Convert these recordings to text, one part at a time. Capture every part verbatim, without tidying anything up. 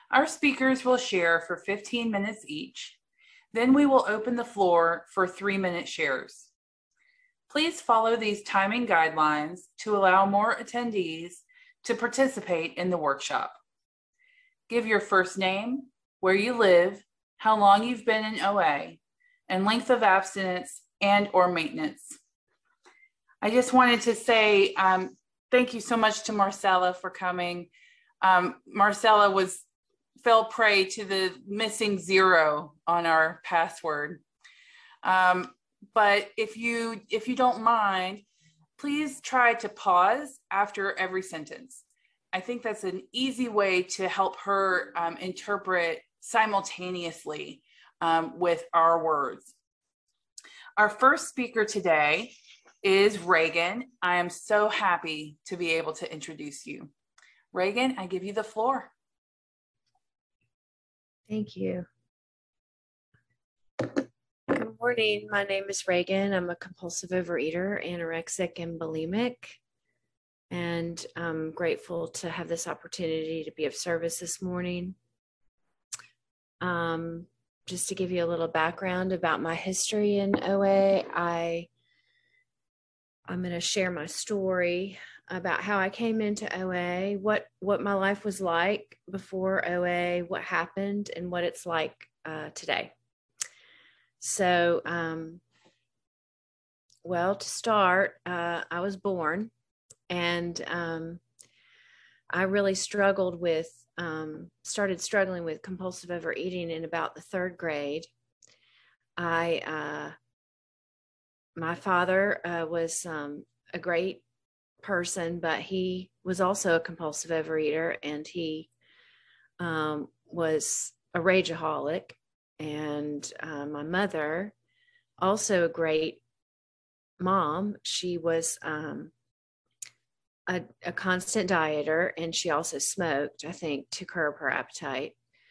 Our speakers will share for fifteen minutes each. Then we will open the floor for three-minute shares. Please follow these timing guidelines to allow more attendees to participate in the workshop. Give your first name, where you live, how long you've been in O A, and length of abstinence and or maintenance. I just wanted to say um, thank you so much to Marcella for coming. Um, Marcella was fell prey to the missing zero on our password. Um, but if you if you don't mind, please try to pause after every sentence. I think that's an easy way to help her um, interpret simultaneously um, with our words. Our first speaker today is Reagan. I am so happy to be able to introduce you. Reagan, I give you the floor. Thank you. Good morning. My name is Reagan. I'm a compulsive overeater, anorexic, and bulimic. And I'm grateful to have this opportunity to be of service this morning. Um, just to give you a little background about my history in O A, I, I'm going to share my story about how I came into O A, what, what my life was like before O A, what happened, and what it's like uh, today. So, um, well, to start, uh, I was born and um, I really struggled with, um, started struggling with compulsive overeating in about the third grade. I, uh, my father uh, was um, a great person, but he was also a compulsive overeater, and he um, was a rageaholic. And uh, my mother, also a great mom, she was um, a, a constant dieter, and she also smoked, I think, to curb her appetite.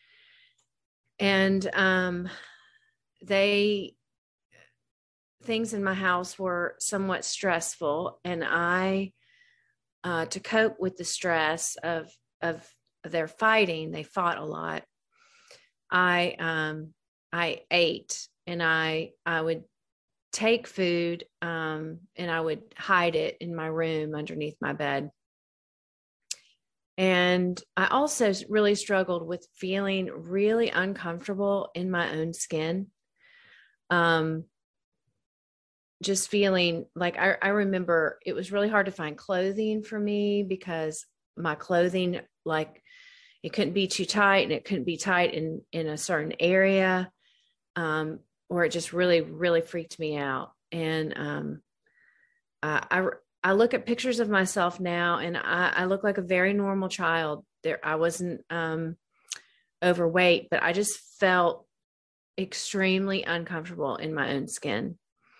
And um, they, things in my house were somewhat stressful, and I, uh, to cope with the stress of, of their fighting, they fought a lot. I, um, I ate, and I, I would take food, um, and I would hide it in my room underneath my bed. And I also really struggled with feeling really uncomfortable in my own skin. Um, just feeling like I, I remember it was really hard to find clothing for me, because my clothing, like, it couldn't be too tight, and it couldn't be tight in, in a certain area, um, or it just really, really freaked me out. And um, I, I, I look at pictures of myself now, and I, I look like a very normal child. There, I wasn't um, overweight, but I just felt extremely uncomfortable in my own skin.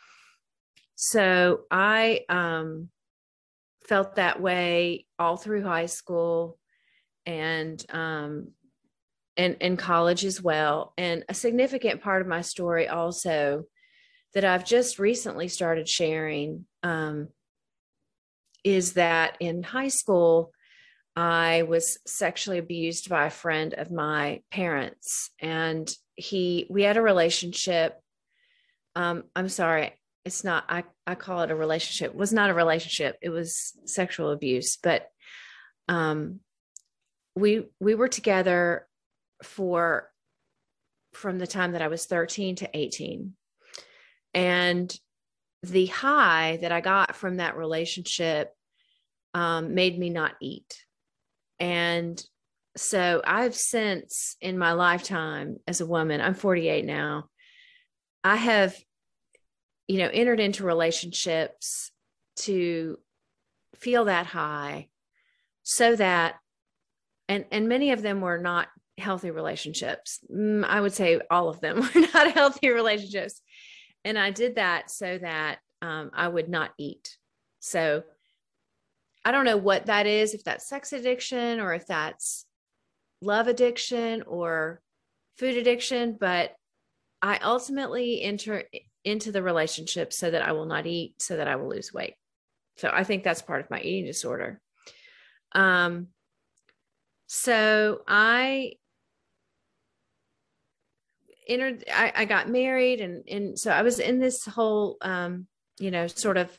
So I um, felt that way all through high school and um, and in college as well. And a significant part of my story also that I've just recently started sharing um, is that in high school, I was sexually abused by a friend of my parents, and he, we had a relationship. Um, I'm sorry, it's not, I, I call it a relationship. It was not a relationship. It was sexual abuse, but um, we, we were together for, from the time that I was thirteen to eighteen. And the high that I got from that relationship um, made me not eat. And so I've since in my lifetime as a woman, I'm forty-eight now, I have, you know, entered into relationships to feel that high so that, and, and many of them were not healthy relationships. I would say all of them were not healthy relationships. And I did that so that um, I would not eat. So I don't know what that is, if that's sex addiction or if that's love addiction or food addiction, but I ultimately enter into the relationship so that I will not eat, so that I will lose weight. So I think that's part of my eating disorder. Um, so I entered, I, I got married, and, and so I was in this whole, um, you know, sort of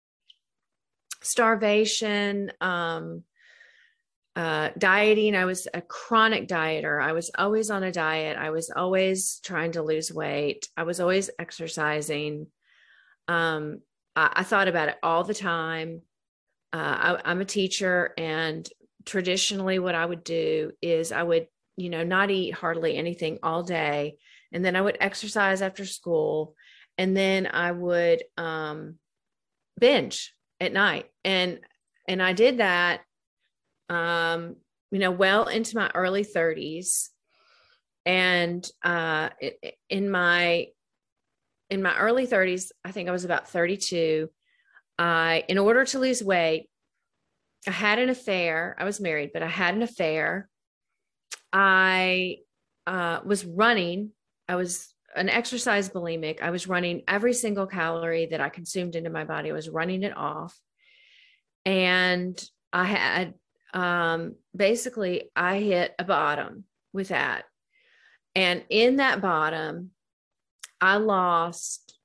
starvation, um, uh, dieting. I was a chronic dieter. I was always on a diet. I was always trying to lose weight. I was always exercising. Um, I, I thought about it all the time. Uh, I, I'm a teacher, and traditionally what I would do is I would, you know, not eat hardly anything all day. And then I would exercise after school. And then I would, um, binge at night. And, and I did that, um, you know, well into my early thirties. And, uh, in my, in my early thirties, I think I was about thirty-two. I, in order to lose weight, I had an affair. I was married, but I had an affair. I uh, was running. I was an exercise bulimic. I was running every single calorie that I consumed into my body. I was running it off. And I had, um, basically, I hit a bottom with that. And in that bottom, I lost,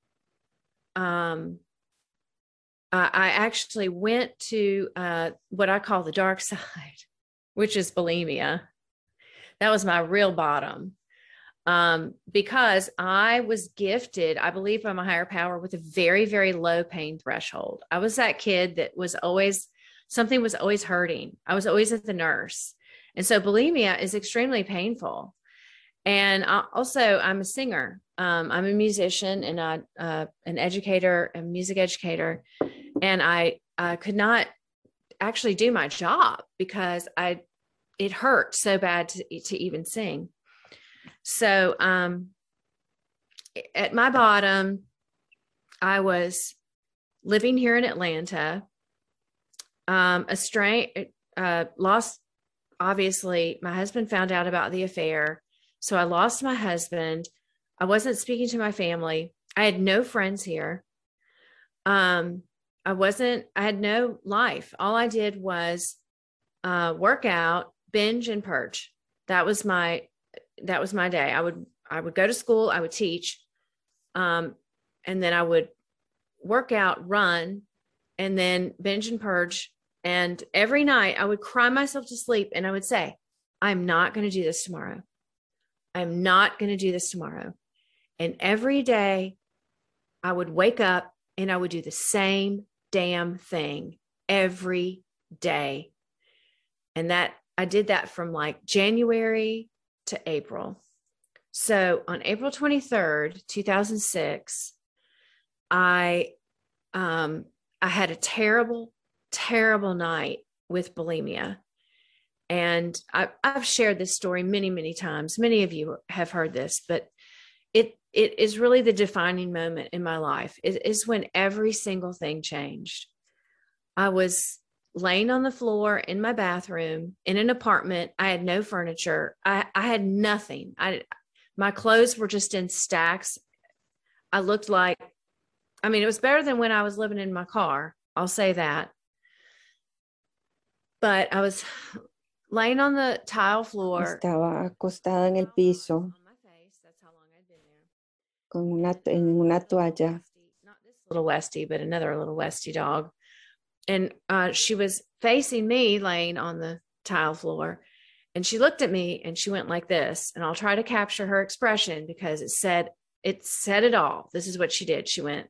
um, uh, I actually went to uh, what I call the dark side, which is bulimia. That was my real bottom, um, because I was gifted, I believe, by my higher power with a very, very low pain threshold. I was that kid that was always, something was always hurting. I was always at the nurse. And so bulimia is extremely painful. And I, also, I'm a singer. Um, I'm a musician and I, uh, an educator, a music educator. And I, I could not actually do my job because I, it hurt so bad to, to even sing. So, um, at my bottom, I was living here in Atlanta, um, a strange, uh, lost, obviously my husband found out about the affair. So I lost my husband. I wasn't speaking to my family. I had no friends here. Um, I wasn't, I had no life. All I did was, uh, work out, binge, and purge. That was my, that was my day. I would, I would go to school, I would teach, um, and then I would work out, run, and then binge and purge. And every night I would cry myself to sleep and I would say, I'm not going to do this tomorrow. I'm not going to do this tomorrow. And every day I would wake up and I would do the same damn thing every day. And that I did that from like January to April. So on April twenty-third, two thousand six, I, um, I had a terrible, terrible night with bulimia. And I, I've shared this story many, many times. Many of you have heard this, but it it is really the defining moment in my life. It is when every single thing changed. I was laying on the floor in my bathroom in an apartment. I had no furniture. I, I had nothing. I my clothes were just in stacks. I looked like, I mean, it was better than when I was living in my car. I'll say that. But I was laying on the tile floor. Estaba acostada en el piso con una, en una toalla. Not this little Westie, but another little Westie dog. And uh, she was facing me laying on the tile floor. And she looked at me and she went like this. And I'll try to capture her expression because it said, it said it all. This is what she did. She went.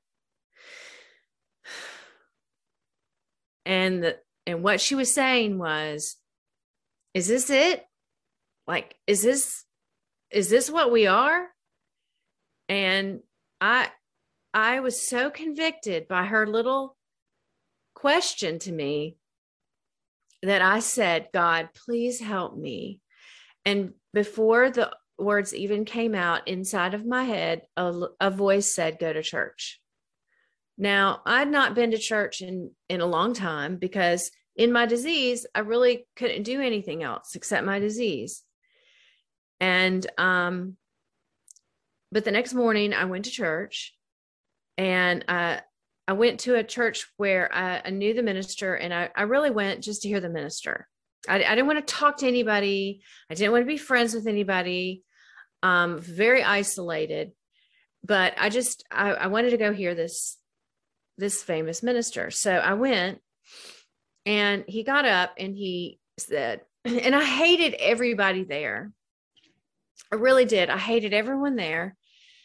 And the, and what she was saying was, is this it? Like, is this, is this what we are? And I, I was so convicted by her little question to me that I said, God, please help me. And before the words even came out inside of my head, a, a voice said, go to church. Now, I'd not been to church in, in a long time because in my disease, I really couldn't do anything else except my disease. And, um, but the next morning I went to church and, uh, I went to a church where I, I knew the minister and I, I really went just to hear the minister. I, I didn't want to talk to anybody. I didn't want to be friends with anybody. um, very isolated. But I just, I, I wanted to go hear this, this famous minister. So I went, and he got up and he said, and I hated everybody there. I really did. I hated everyone there.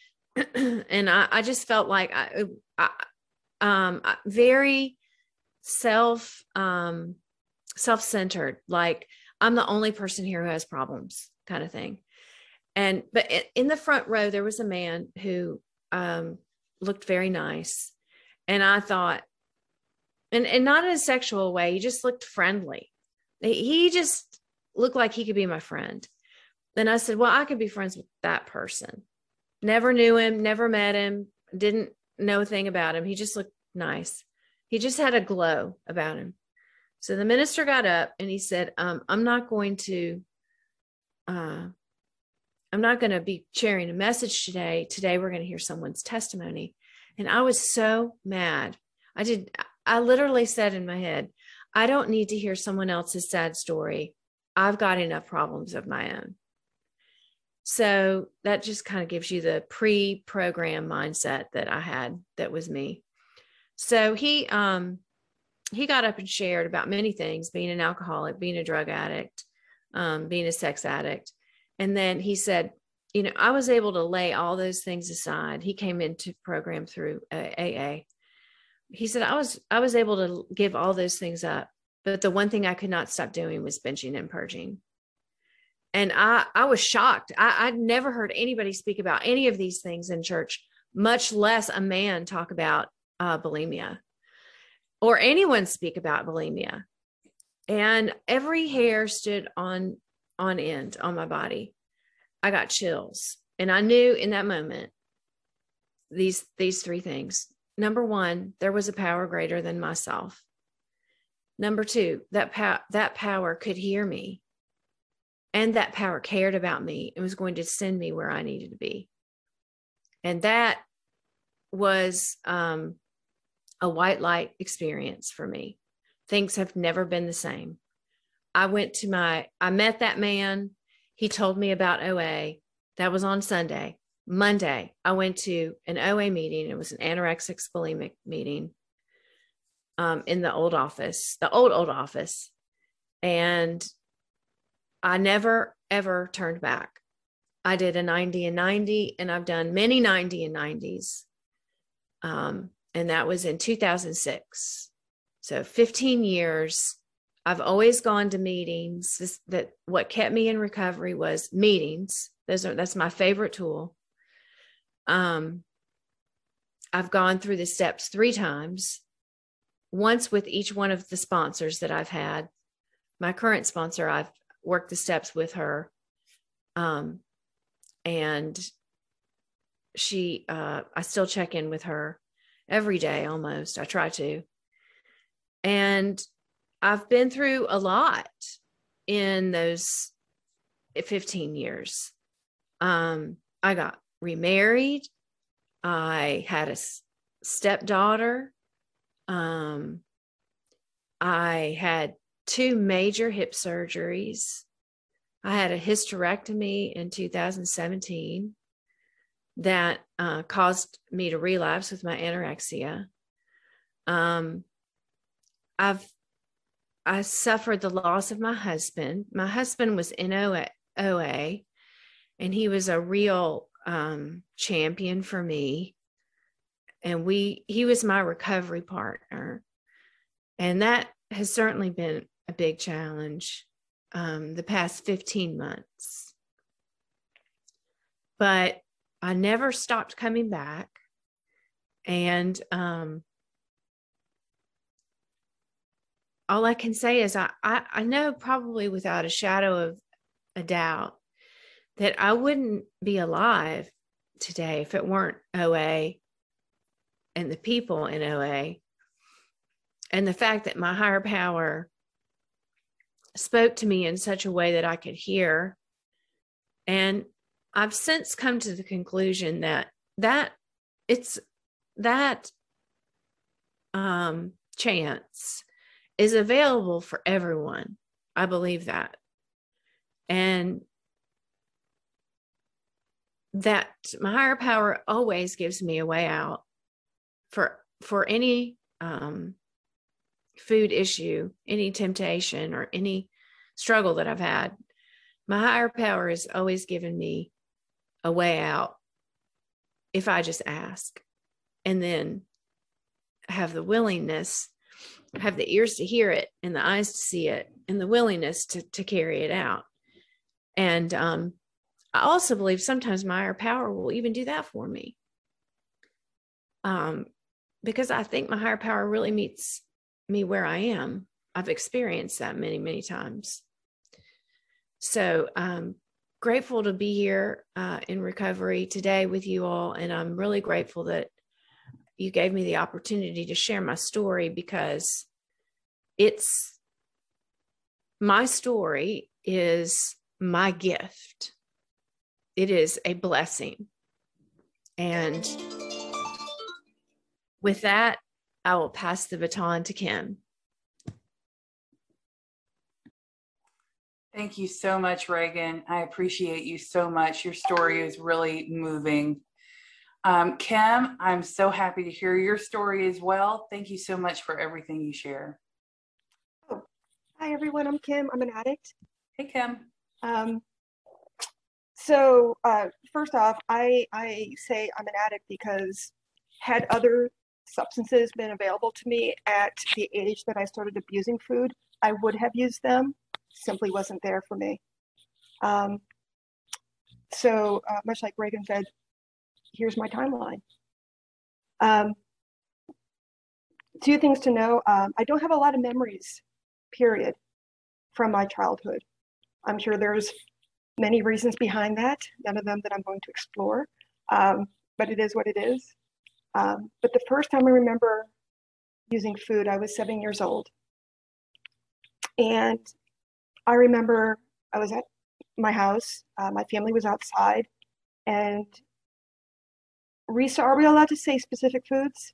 And I, I just felt like I, I um, very self, um, self-centered, like I'm the only person here who has problems, kind of thing. And, but in the front row, there was a man who, um, looked very nice. And I thought, and, and not in a sexual way, he just looked friendly. He just looked like he could be my friend. Then I said, well, I could be friends with that person. Never knew him, never met him, didn't know a thing about him. He just looked nice. He just had a glow about him. So the minister got up and he said, um, I'm not going to, uh, I'm not going to be sharing a message today. Today, we're going to hear someone's testimony. And I was so mad. I did. I literally said in my head, I don't need to hear someone else's sad story. I've got enough problems of my own. So that just kind of gives you the pre-program mindset that I had. That was me. So he, um, he got up and shared about many things, being an alcoholic, being a drug addict, um, being a sex addict. And then he said, you know, I was able to lay all those things aside. He came into program through uh, A A. He said, I was, I was able to give all those things up, but the one thing I could not stop doing was benching and purging. And I, I was shocked. I, I'd never heard anybody speak about any of these things in church, much less a man talk about uh, bulimia or anyone speak about bulimia. And every hair stood on, on end on my body. I got chills. And I knew in that moment, these, these three things. Number one, there was a power greater than myself. Number two, that power, that power could hear me. And that power cared about me and was going to send me where I needed to be. And that was um, a white light experience for me. Things have never been the same. I went to my, I met that man. He told me about O A. That was on Sunday. Monday, I went to an O A meeting. It was an anorexic bulimic meeting um, in the old office, the old, old office. And I never, ever turned back. I did a ninety and ninety, and I've done many ninety and nineties. Um, and that was in two thousand six. So fifteen years. I've always gone to meetings. This, that what kept me in recovery was meetings. Those are, that's my favorite tool. Um, I've gone through the steps three times, once with each one of the sponsors that I've had. My current sponsor, I've worked the steps with her. Um, and she, uh, I still check in with her every day almost. I try to. And I've been through a lot in those fifteen years. Um, I got remarried. I had a stepdaughter. Um, I had two major hip surgeries. I had a hysterectomy in two thousand seventeen that uh, caused me to relapse with my anorexia. Um, I've I suffered the loss of my husband. My husband was in O A, and he was a real um, champion for me. And we, he was my recovery partner. And that has certainly been a big challenge um, the past fifteen months. But I never stopped coming back. And um, all I can say is I, I, I know probably without a shadow of a doubt that I wouldn't be alive today if it weren't O A and the people in O A. And the fact that my higher power spoke to me in such a way that I could hear. And I've since come to the conclusion that that it's that um, chance is available for everyone. I believe that. And that my higher power always gives me a way out for for any um, food issue, any temptation, or any struggle that I've had. My higher power has always given me a way out if I just ask, and then have the willingness, have the ears to hear it and the eyes to see it and the willingness to, to carry it out. And um, I also believe sometimes my higher power will even do that for me. Um, because I think my higher power really meets me where I am. I've experienced that many, many times. So I'm grateful to be here uh, in recovery today with you all. And I'm really grateful that you gave me the opportunity to share my story, because it's my story is my gift. It is a blessing. And with that, I will pass the baton to Kim. Thank you so much, Reagan. I appreciate you so much. Your story is really moving. Um, Kim, I'm so happy to hear your story as well. Thank you so much for everything you share. Oh, hi, everyone. I'm Kim. I'm an addict. Hey, Kim. Um, so uh, first off, I, I say I'm an addict because had other substances been available to me at the age that I started abusing food, I would have used them. Simply wasn't there for me. Um, so uh, much like Reagan said, here's my timeline. Um, two things to know. Um, I don't have a lot of memories, period, from my childhood. I'm sure there's many reasons behind that, none of them that I'm going to explore, um, but it is what it is. Um, but the first time I remember using food, I was seven years old. And I remember I was at my house, uh, my family was outside, and Risa, are we allowed to say specific foods?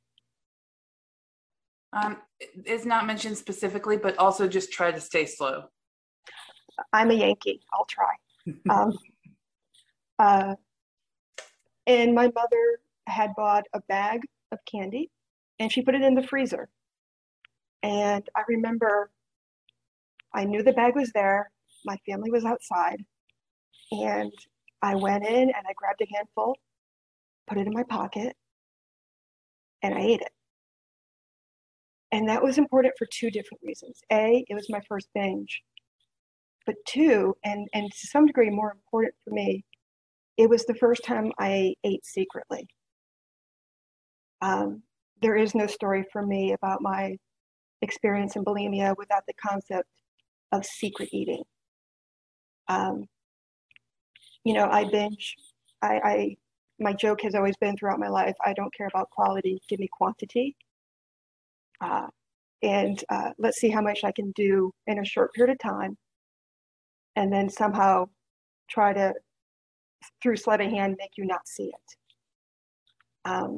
Um, it's not mentioned specifically, but also just try to stay slow. I'm a Yankee, I'll try. um, uh, and my mother had bought a bag of candy and she put it in the freezer. And I remember I knew the bag was there, my family was outside, and I went in and I grabbed a handful, put it in my pocket, and I ate it. And that was important for two different reasons. A, it was my first binge. But two, and, and to some degree more important for me, it was the first time I ate secretly. Um, there is no story for me about my experience in bulimia without the concept of secret eating. Um, you know, I binge, I, I, my joke has always been throughout my life, I don't care about quality, give me quantity. Uh, and uh, let's see how much I can do in a short period of time, and then somehow try to, through sleight of hand, make you not see it. Um,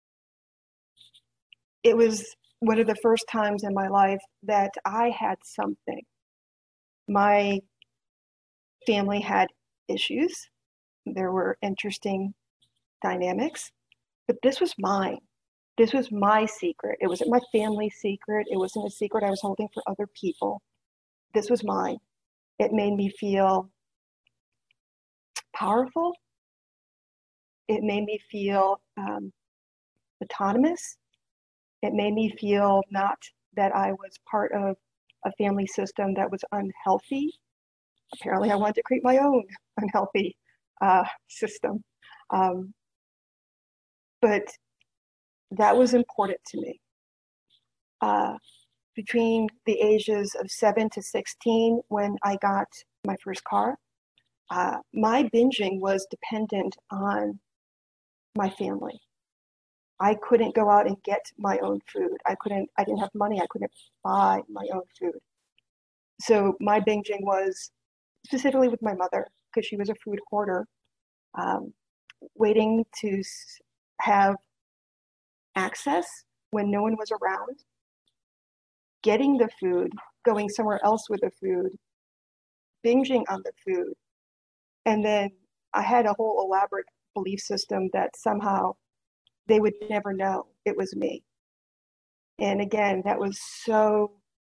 it was one of the first times in my life that I had something. My family had issues. There were interesting dynamics, but this was mine. This was my secret. It wasn't my family's secret. It wasn't a secret I was holding for other people. This was mine. It made me feel powerful. It made me feel um, autonomous. It made me feel not that I was part of a family system that was unhealthy. Apparently I wanted to create my own unhealthy uh, system. Um, but that was important to me. Uh, between the ages of seven to sixteen, when I got my first car, uh, my binging was dependent on my family. I couldn't go out and get my own food. I couldn't, I didn't have money. I couldn't buy my own food. So my binging was specifically with my mother, because she was a food hoarder, um, waiting to have access when no one was around, getting the food, going somewhere else with the food, binging on the food. And then I had a whole elaborate belief system that somehow they would never know it was me. And again, that was so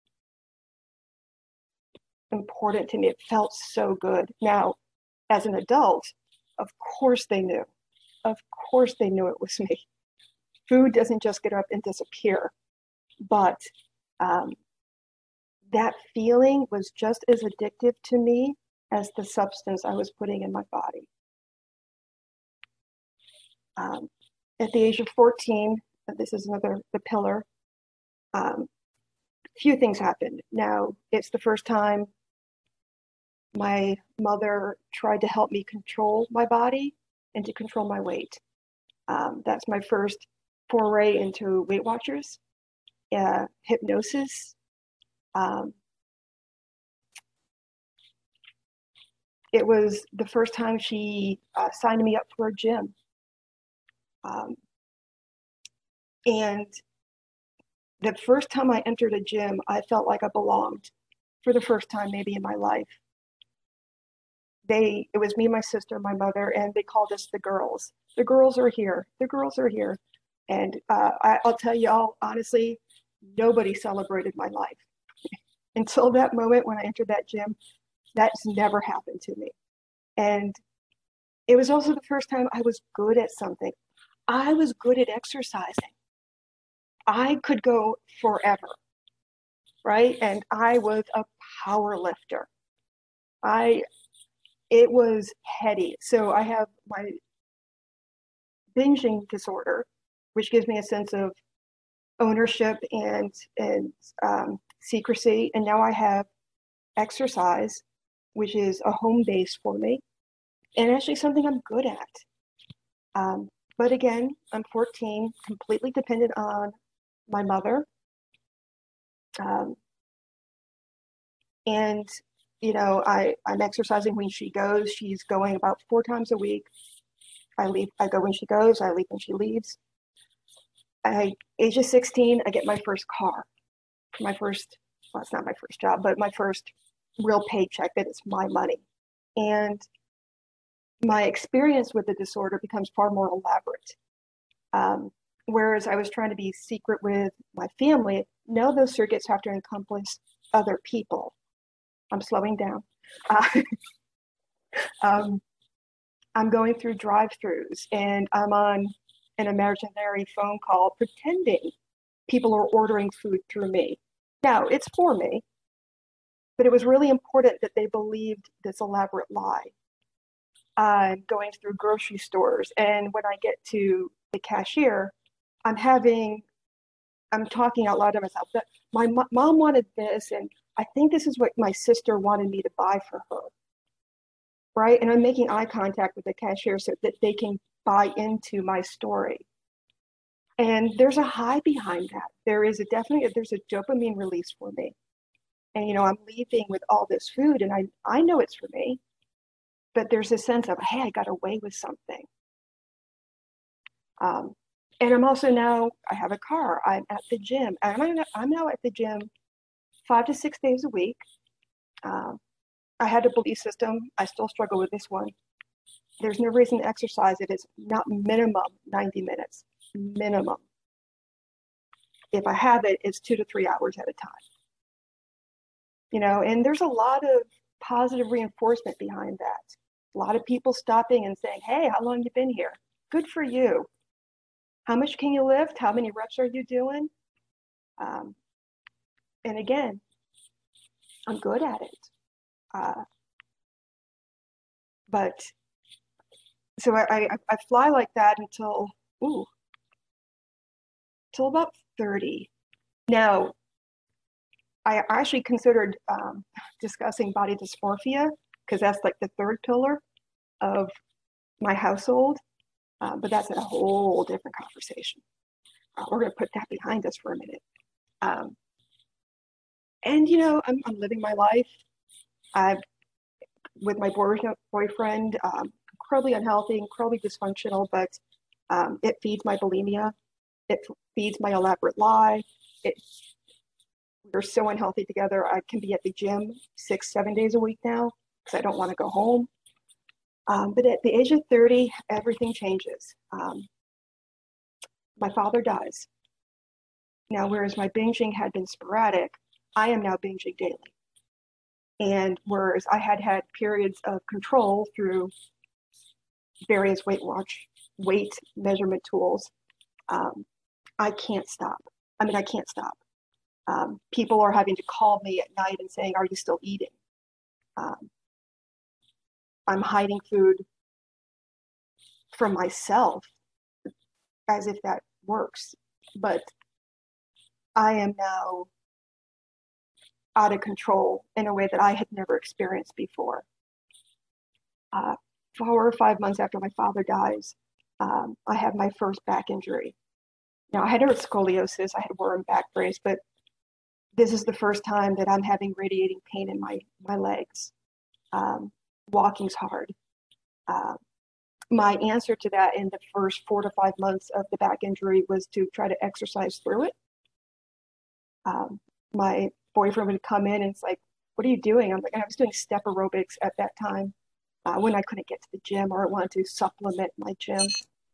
important to me. It felt so good. Now, as an adult, of course they knew. Of course they knew it was me. Food doesn't just get up and disappear, but um, that feeling was just as addictive to me as the substance I was putting in my body. Um, at the age of fourteen, this is another, the pillar, um, few things happened. Now, it's the first time my mother tried to help me control my body and to control my weight. Um, that's my first foray into Weight Watchers, uh, hypnosis. Um, it was the first time she uh, signed me up for a gym. Um, and the first time I entered a gym, I felt like I belonged for the first time maybe in my life. They, it was me, my sister, my mother, and they called us the girls. The girls are here. The girls are here. And uh, I, I'll tell you all, honestly, nobody celebrated my life. Until that moment when I entered that gym, that's never happened to me. And it was also the first time I was good at something. I was good at exercising. I could go forever, right? And I was a power lifter. I, it was heady. So I have my binging disorder, which gives me a sense of ownership and, and um, secrecy. And now I have exercise, which is a home base for me, and actually something I'm good at. Um, but again, I'm fourteen, completely dependent on my mother. Um, and, you know, I, I'm exercising when she goes. She's going about four times a week. I leave, I go when she goes, I leave when she leaves. I, age of sixteen, I get my first car. My first, well, it's not my first job, but my first real paycheck that is my money. And my experience with the disorder becomes far more elaborate. Um, whereas I was trying to be secret with my family, now those circuits have to encompass other people. I'm slowing down. Uh, um, I'm going through drive-thrus and I'm on an imaginary phone call pretending people are ordering food through me. Now, it's for me, but it was really important that they believed this elaborate lie. I'm going through grocery stores, and when I get to the cashier, I'm having, I'm talking out loud to myself, that my mo- mom wanted this, and I think this is what my sister wanted me to buy for her, right? And I'm making eye contact with the cashier so that they can buy into my story. And there's a high behind that. There is a definitely, there's a dopamine release for me. And, you know, I'm leaving with all this food and I, I know it's for me, but there's a sense of, hey, I got away with something. Um, and I'm also now, I have a car, I'm at the gym. I'm, I'm now at the gym five to six days a week. Um, I had a belief system. I still struggle with this one. There's no reason to exercise. It is not minimum ninety minutes, minimum. If I have it, it's two to three hours at a time. You know, and there's a lot of positive reinforcement behind that. A lot of people stopping and saying, hey, how long you been here? Good for you. How much can you lift? How many reps are you doing? Um, and again, I'm good at it. Uh, but so I, I, I fly like that until, ooh, till about thirty. Now, I actually considered um, discussing body dysmorphia because that's like the third pillar of my household, uh, but that's a whole different conversation. Uh, we're going to put that behind us for a minute. Um, and you know, I'm, I'm living my life. I've with my boy, boyfriend, um, incredibly unhealthy, incredibly dysfunctional, but um, it feeds my bulimia. It feeds my elaborate lie. It, we're so unhealthy together. I can be at the gym six, seven days a week now because I don't want to go home. Um, but at the age of thirty, everything changes. Um, my father dies. Now, whereas my binging had been sporadic, I am now binging daily. And whereas I had had periods of control through various Weight Watch, weight measurement tools, um, I can't stop. I mean, I can't stop. Um, people are having to call me at night and saying, "Are you still eating?" Um, I'm hiding food from myself as if that works. But I am now out of control in a way that I had never experienced before. Uh, four or five months after my father dies, um, I have my first back injury. Now, I had scoliosis, I had a worm back brace, but this is the first time that I'm having radiating pain in my, my legs. Um, walking's hard. Uh, my answer to that in the first four to five months of the back injury was to try to exercise through it. Um, my boyfriend would come in and it's like, "What are you doing?" I'm like, I was doing step aerobics at that time uh, when I couldn't get to the gym or I wanted to supplement my gym.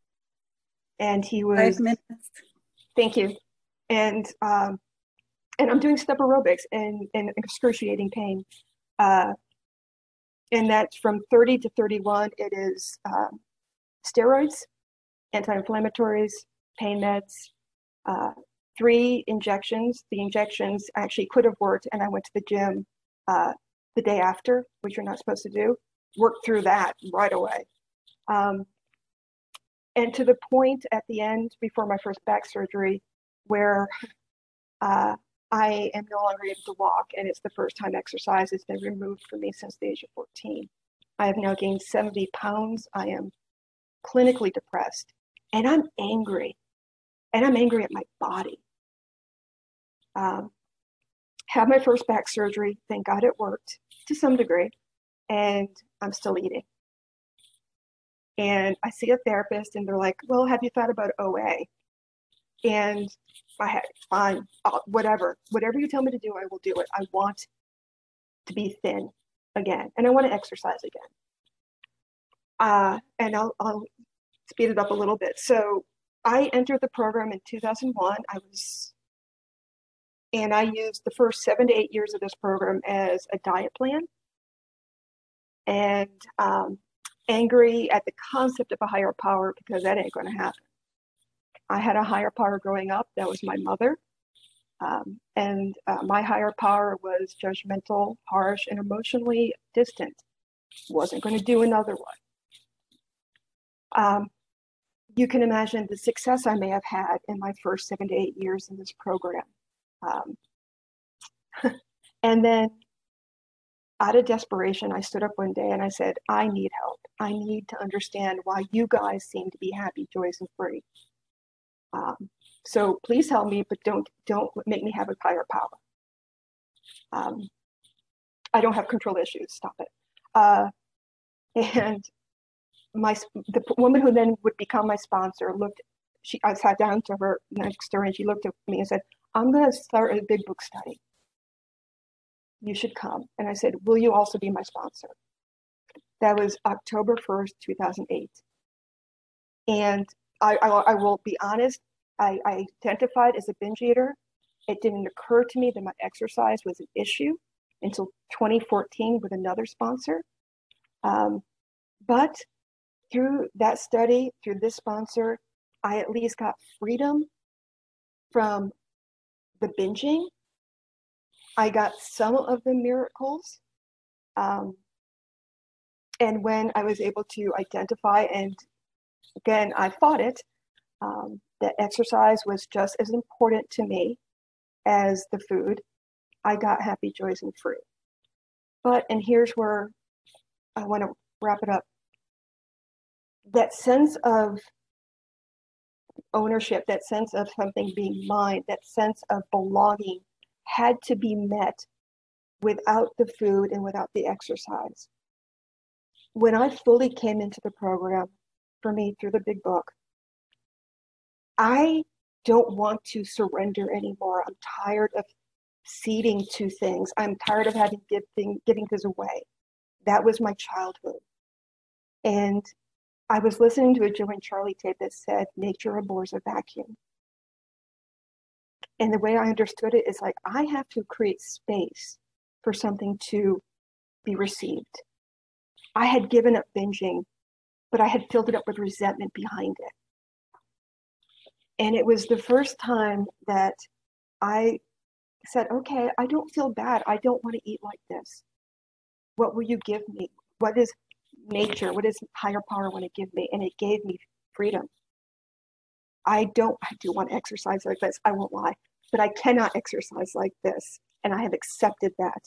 And he was, Five minutes. Thank you. And um, and I'm doing step aerobics and in excruciating pain. Uh, and that's from thirty to thirty-one. It is um, steroids, anti-inflammatories, pain meds, uh, three injections. The injections actually could have worked, and I went to the gym uh, the day after, which you're not supposed to do. Worked through that right away. Um, and to the point at the end, before my first back surgery, where uh, I am no longer able to walk, and it's the first time exercise has been removed from me since the age of fourteen. I have now gained seventy pounds. I am clinically depressed, and I'm angry, and I'm angry at my body. Um, had my first back surgery. Thank God it worked to some degree, and I'm still eating. And I see a therapist, and they're like, "Well, have you thought about O A?" And I had, fine, uh, whatever, whatever you tell me to do, I will do it. I want to be thin again, and I want to exercise again. Uh, and I'll, I'll speed it up a little bit. So I entered the program in two thousand one. I was, and I used the first seven to eight years of this program as a diet plan, and um, angry at the concept of a higher power because that ain't going to happen. I had a higher power growing up. That was my mother. Um, and uh, my higher power was judgmental, harsh, and emotionally distant. Wasn't going to do another one. Um, you can imagine the success I may have had in my first seven to eight years in this program. Um, and then out of desperation, I stood up one day and I said, I need help. I need to understand why you guys seem to be happy, joyous, and free. Um, so please help me, but don't don't make me have a higher power. Um, I don't have control issues. Stop it. Uh, and my the woman who then would become my sponsor looked. She I sat down to her next to her, and she looked at me and said, "I'm going to start a big book study. You should come." And I said, "Will you also be my sponsor?" That was October first, two thousand eight. And I, I, I will be honest, I, I identified as a binge eater. It didn't occur to me that my exercise was an issue until twenty fourteen with another sponsor. Um, but through that study, through this sponsor, I at least got freedom from the binging. I got some of the miracles. Um, and when I was able to identify, and again, I fought it, um, that exercise was just as important to me as the food, I got happy, joyous, and free. But, and here's where I want to wrap it up. That sense of ownership, that sense of something being mine, that sense of belonging had to be met without the food and without the exercise. When I fully came into the program, for me, through the big book, I don't want to surrender anymore. I'm tired of ceding to things. I'm tired of having giving, giving things away. That was my childhood. And I was listening to a Joe and Charlie tape that said, nature abhors a vacuum. And the way I understood it is like, I have to create space for something to be received. I had given up binging, but I had filled it up with resentment behind it. And it was the first time that I said, okay, I don't feel bad. I don't want to eat like this. What will you give me? What is nature? What does higher power want to give me? And it gave me freedom. I don't, I do want to exercise like this. I won't lie, but I cannot exercise like this. And I have accepted that.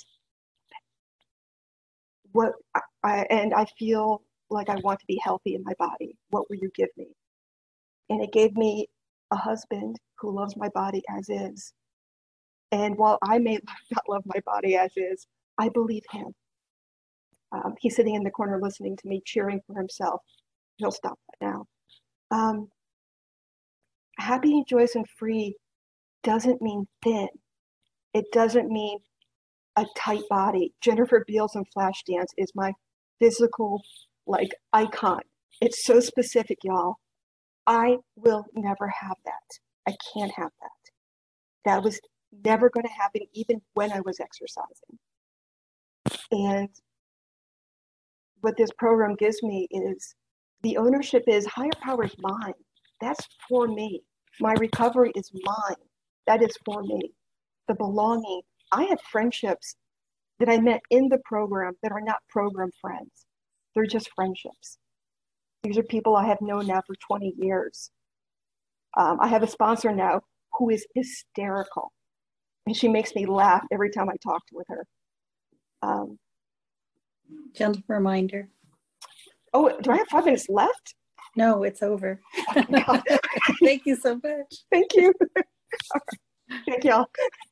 What I, and I feel like I want to be healthy in my body. What will you give me? And it gave me a husband who loves my body as is. And while I may not love my body as is, I believe him. Um, he's sitting in the corner listening to me, cheering for himself. He'll stop that now. Um, happy, joyous, and free doesn't mean thin. It doesn't mean a tight body. Jennifer Beals in Flashdance is my physical like icon. It's so specific, y'all. I will never have that. I can't have that. That was never going to happen even when I was exercising. And what this program gives me is the ownership is higher power is mine. That's for me. My recovery is mine. That is for me. The belonging. I have friendships that I met in the program that are not program friends. They're just friendships. These are people I have known now for twenty years. Um, I have a sponsor now who is hysterical. And she makes me laugh every time I talk with her. Um, Gentle reminder. oh, do I have five minutes left? No, it's over. Oh, Thank you so much. thank you. All right. Thank y'all.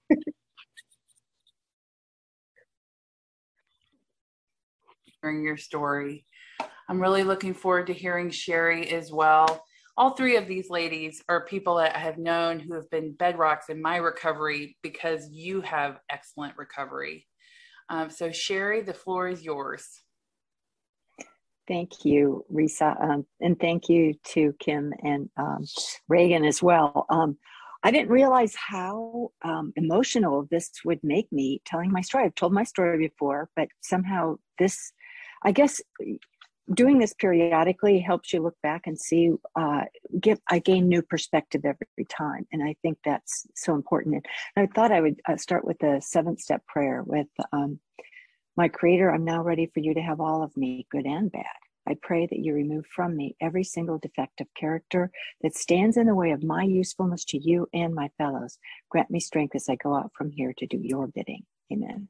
Hearing your story. I'm really looking forward to hearing Sherry as well. All three of these ladies are people that I have known who have been bedrocks in my recovery because you have excellent recovery. Um, so Sherry, the floor is yours. Thank you, Risa. Um, and thank you to Kim and um, Reagan as well. Um, I didn't realize how um, emotional this would make me telling my story. I've told my story before, but somehow this, I guess, doing this periodically helps you look back and see, uh, get, I gain new perspective every time. And I think that's so important. And I thought I would uh, start with the seventh step prayer with um, my Creator, I'm now ready for you to have all of me, good and bad. I pray that you remove from me every single defective character that stands in the way of my usefulness to you and my fellows. Grant me strength as I go out from here to do your bidding. Amen.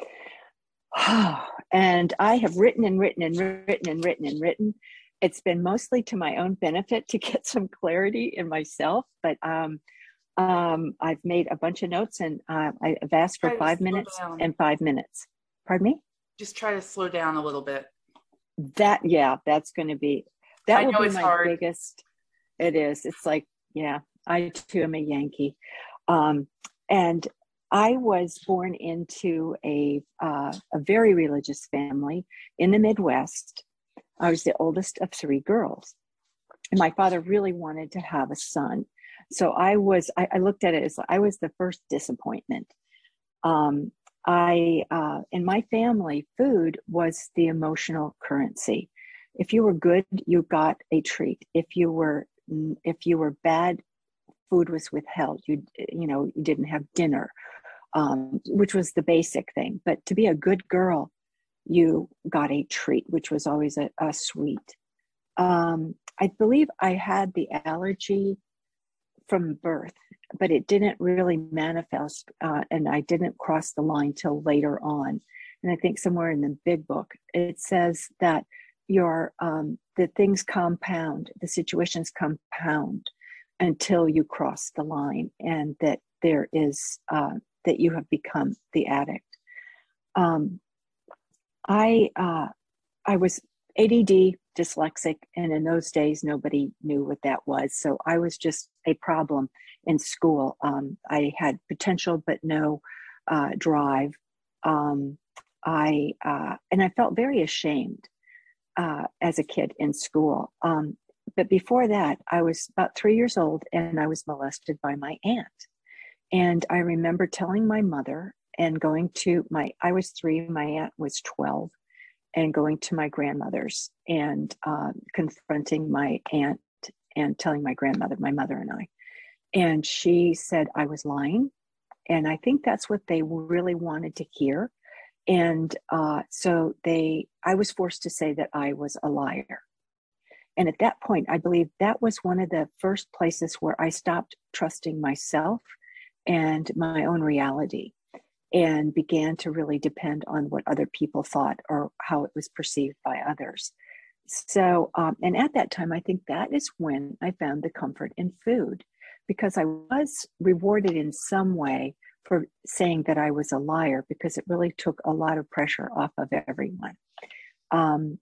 And I have written and written and written and written and written. It's been mostly to my own benefit to get some clarity in myself, but um, um, I've made a bunch of notes and uh, I've asked for Try to five slow minutes down. and five minutes. Pardon me? Just try to slow down a little bit. That, yeah, that's going to be, that I will know be it's my hard. biggest, it is. It's like, yeah, I too am a Yankee. Um, and I was born into a, uh, a very religious family in the Midwest. I was the oldest of three girls. And my father really wanted to have a son. So I was, I, I looked at it as I was the first disappointment. Um, I, uh, in my family, food was the emotional currency. If you were good, you got a treat. If you were, if you were bad, food was withheld. You, you know, you didn't have dinner, um, which was the basic thing. But to be a good girl, you got a treat, which was always a, a sweet. Um, I believe I had the allergy from birth, but it didn't really manifest, uh, and I didn't cross the line till later on. And I think somewhere in the big book, it says that your um, the things compound, the situations compound until you cross the line, and that there is uh, that you have become the addict. Um, I uh, I was A D D, dyslexic, and in those days nobody knew what that was. So I was just a problem in school. Um, I had potential but no uh, drive. Um, I uh, and I felt very ashamed. uh, as a kid in school. Um, but before that, I was about three years old and I was molested by my aunt. And I remember telling my mother and going to my, I was three, my aunt was twelve, and going to my grandmother's and uh, confronting my aunt and telling my grandmother, my mother and I. And she said I was lying. And I think that's what they really wanted to hear. And uh, so they, I was forced to say that I was a liar. And at that point, I believe that was one of the first places where I stopped trusting myself and my own reality and began to really depend on what other people thought or how it was perceived by others. So, um, and at that time, I think that is when I found the comfort in food, because I was rewarded in some way for saying that I was a liar, because it really took a lot of pressure off of everyone. Um,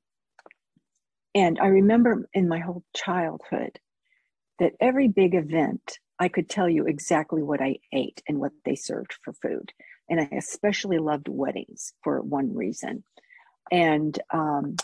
and I remember in my whole childhood that every big event, I could tell you exactly what I ate and what they served for food. And I especially loved weddings for one reason. And um,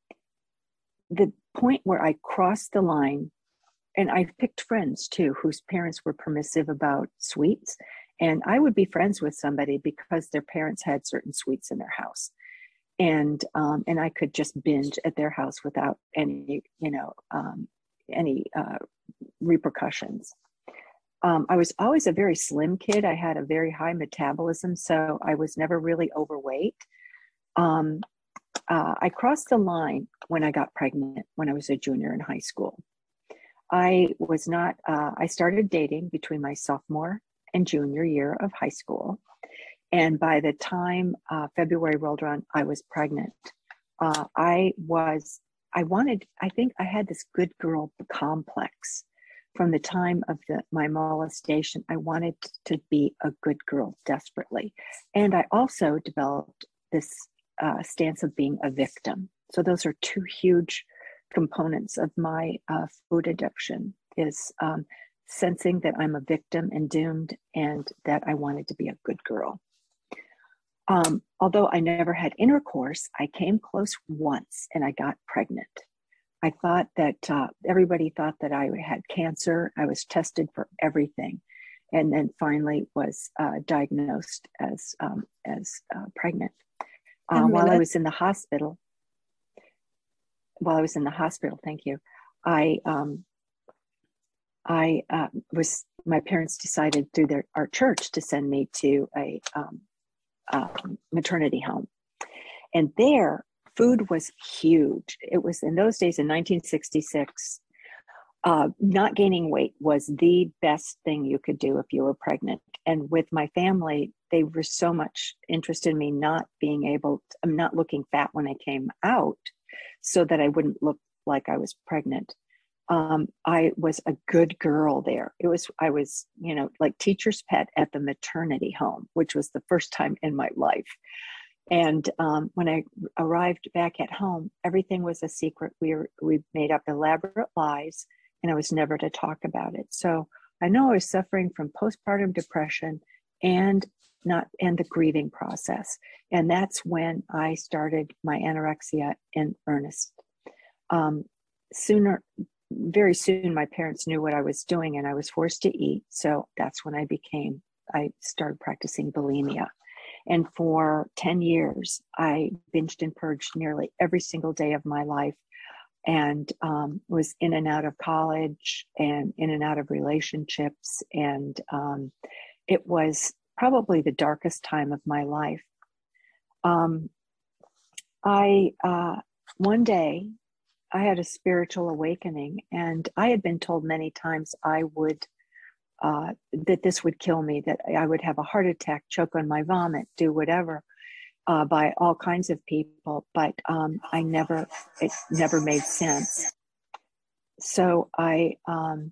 the point where I crossed the line, and I picked friends too, whose parents were permissive about sweets. And I would be friends with somebody because their parents had certain sweets in their house. And um, and I could just binge at their house without any, you know, um, any uh, repercussions. Um, I was always a very slim kid. I had a very high metabolism, so I was never really overweight. Um, uh, I crossed the line when I got pregnant when I was a junior in high school. I was not, uh, I started dating between my sophomore and junior year of high school. And by the time uh, February rolled around, I was pregnant. Uh, I was, I wanted, I think I had this good girl complex. From the time of the, my molestation, I wanted to be a good girl desperately. And I also developed this uh, stance of being a victim. So those are two huge components of my uh, food addiction, is um, sensing that I'm a victim and doomed, and that I wanted to be a good girl. Um, although I never had intercourse, I came close once and I got pregnant. I thought that uh, everybody thought that I had cancer. I was tested for everything, and then finally was uh, diagnosed as um, as uh, pregnant. Uh, while I was in the hospital, while I was in the hospital, thank you. I um, I uh, was. My parents decided through their our church to send me to a um, uh, maternity home, and there. Food was huge. It was in those days in nineteen sixty-six, uh, not gaining weight was the best thing you could do if you were pregnant. And with my family, they were so much interested in me not being able, to, I'm not looking fat when I came out, so that I wouldn't look like I was pregnant. Um, I was a good girl there. It was, I was, you know, like teacher's pet at the maternity home, which was the first time in my life. And um, when I arrived back at home, everything was a secret. We were, we made up elaborate lies, and I was never to talk about it. So I know I was suffering from postpartum depression and not and the grieving process. And that's when I started my anorexia in earnest. Um, sooner, very soon, my parents knew what I was doing, and I was forced to eat. So that's when I became, I started practicing bulimia. And for ten years, I binged and purged nearly every single day of my life, and um, was in and out of college and in and out of relationships. And um, it was probably the darkest time of my life. Um, I, uh, one day, I had a spiritual awakening, and I had been told many times I would Uh, that this would kill me, that I would have a heart attack, choke on my vomit, do whatever, uh, by all kinds of people. But um, I never, it never made sense. So I, um,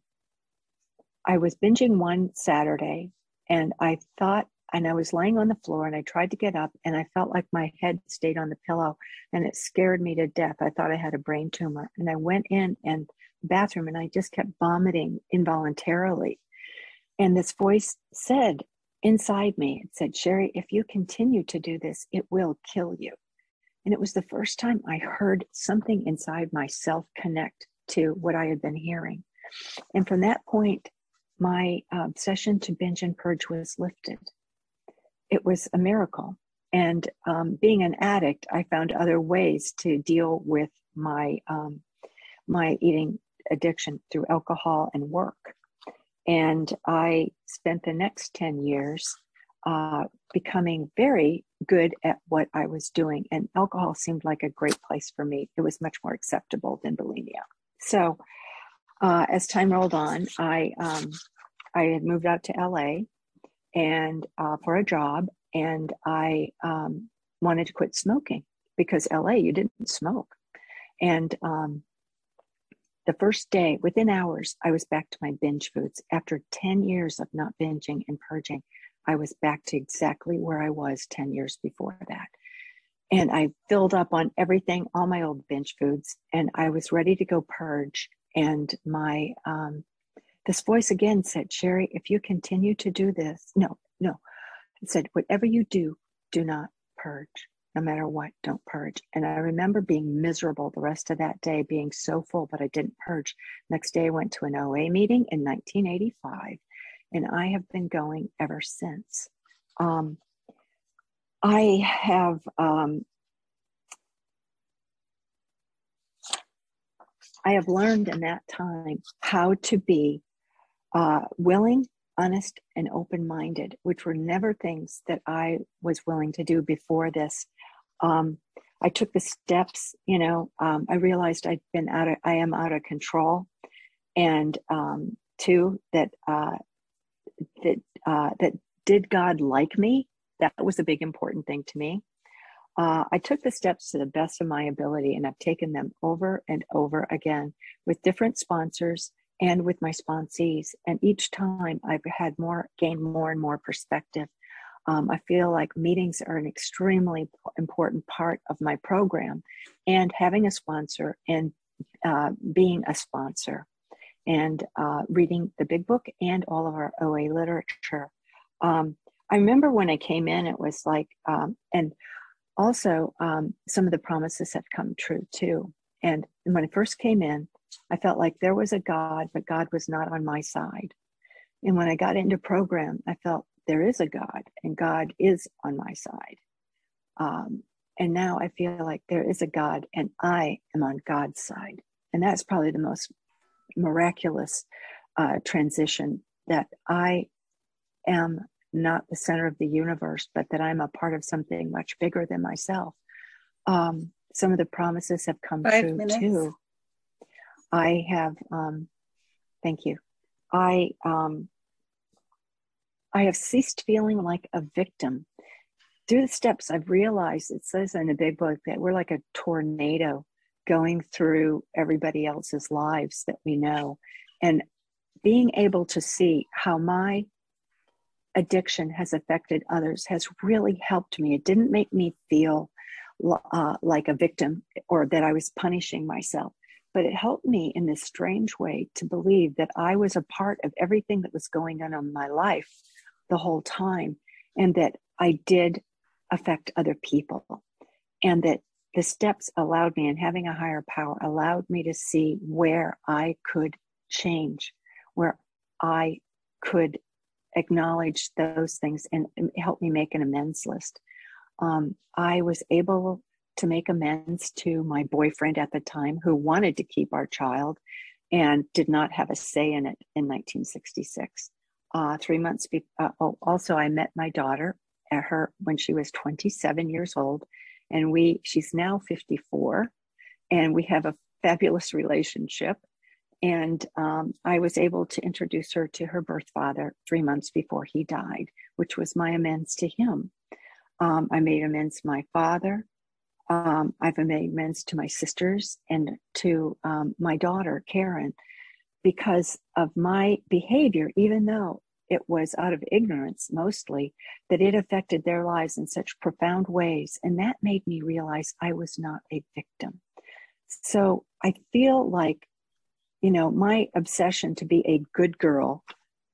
I was binging one Saturday, and I thought, and I was laying on the floor, and I tried to get up, and I felt like my head stayed on the pillow, and it scared me to death. I thought I had a brain tumor, and I went in and bathroom, and I just kept vomiting involuntarily. And this voice said inside me, it said, Sherry, if you continue to do this, it will kill you. And it was the first time I heard something inside myself connect to what I had been hearing. And from that point, my obsession to binge and purge was lifted. It was a miracle. And um, being an addict, I found other ways to deal with my um, my eating addiction through alcohol and work. And I spent the next ten years uh, becoming very good at what I was doing. And alcohol seemed like a great place for me. It was much more acceptable than bulimia. So uh, as time rolled on, I um, I had moved out to L A and uh, for a job, and I um, wanted to quit smoking because L A, you didn't smoke. And um, the first day, within hours, I was back to my binge foods. After ten years of not binging and purging, I was back to exactly where I was ten years before that. And I filled up on everything, all my old binge foods, and I was ready to go purge. And my, um, this voice again said, Sherry, if you continue to do this, no, no. It said, whatever you do, do not purge. No matter what, don't purge. And I remember being miserable the rest of that day, being so full, but I didn't purge. Next day, I went to an O A meeting in nineteen eighty-five, and I have been going ever since. Um, I have, um, I have learned in that time how to be uh, willing, honest, and open-minded, which were never things that I was willing to do before this. Um, I took the steps, you know, um, I realized I'd been out of, I am out of control. And um, two, that, uh, that, uh, that did God like me? That was a big important thing to me. Uh, I took the steps to the best of my ability, and I've taken them over and over again with different sponsors and with my sponsees. And each time I've had more, gained more and more perspective. Um, I feel like meetings are an extremely important part of my program, and having a sponsor and uh, being a sponsor and uh, reading the big book and all of our O A literature. Um, I remember when I came in, it was like, um, and also um, some of the promises have come true too. And when I first came in, I felt like there was a God, but God was not on my side. And when I got into program, I felt there is a God, and God is on my side. Um, and now I feel like there is a God, and I am on God's side. And that's probably the most miraculous uh, transition, that I am not the center of the universe, but that I'm a part of something much bigger than myself. Um, some of the promises have come Five true minutes. too. I have, um, thank you. I, um, I have ceased feeling like a victim. Through the steps, I've realized, it says in the big book, that we're like a tornado going through everybody else's lives that we know. And being able to see how my addiction has affected others has really helped me. It didn't make me feel uh, like a victim or that I was punishing myself, but it helped me in this strange way to believe that I was a part of everything that was going on in my life the whole time, and that I did affect other people, and that the steps allowed me, and having a higher power allowed me to see where I could change, where I could acknowledge those things and help me make an amends list. Um, I was able to make amends to my boyfriend at the time, who wanted to keep our child and did not have a say in it in nineteen sixty-six. Uh, three months before, uh, oh, also I met my daughter at her when she was twenty-seven years old, and we, she's now fifty-four, and we have a fabulous relationship. And um, I was able to introduce her to her birth father three months before he died, which was my amends to him. Um, I made amends to my father. Um, I've made amends to my sisters and to um, my daughter, Karen, because of my behavior, even though it was out of ignorance mostly, that it affected their lives in such profound ways. And that made me realize I was not a victim. So I feel like, you know, my obsession to be a good girl,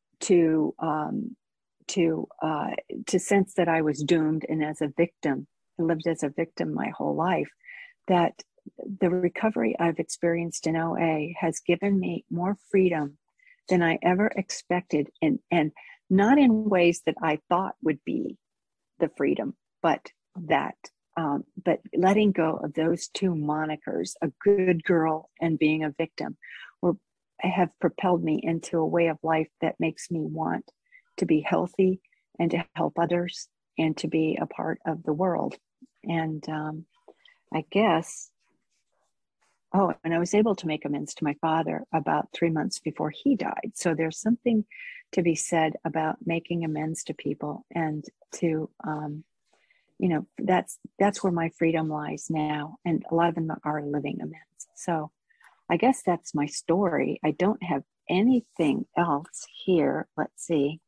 to um, to uh, to sense that I was doomed and as a victim, lived as a victim my whole life, that the recovery I've experienced in O A has given me more freedom than I ever expected, and, and not in ways that I thought would be the freedom, but that, um, but letting go of those two monikers, a good girl and being a victim, were, have propelled me into a way of life that makes me want to be healthy and to help others and to be a part of the world. And um, I guess, oh, and I was able to make amends to my father about three months before he died. So there's something to be said about making amends to people, and to, um, you know, that's that's where my freedom lies now. And a lot of them are living amends. So I guess that's my story. I don't have anything else here. Let's see.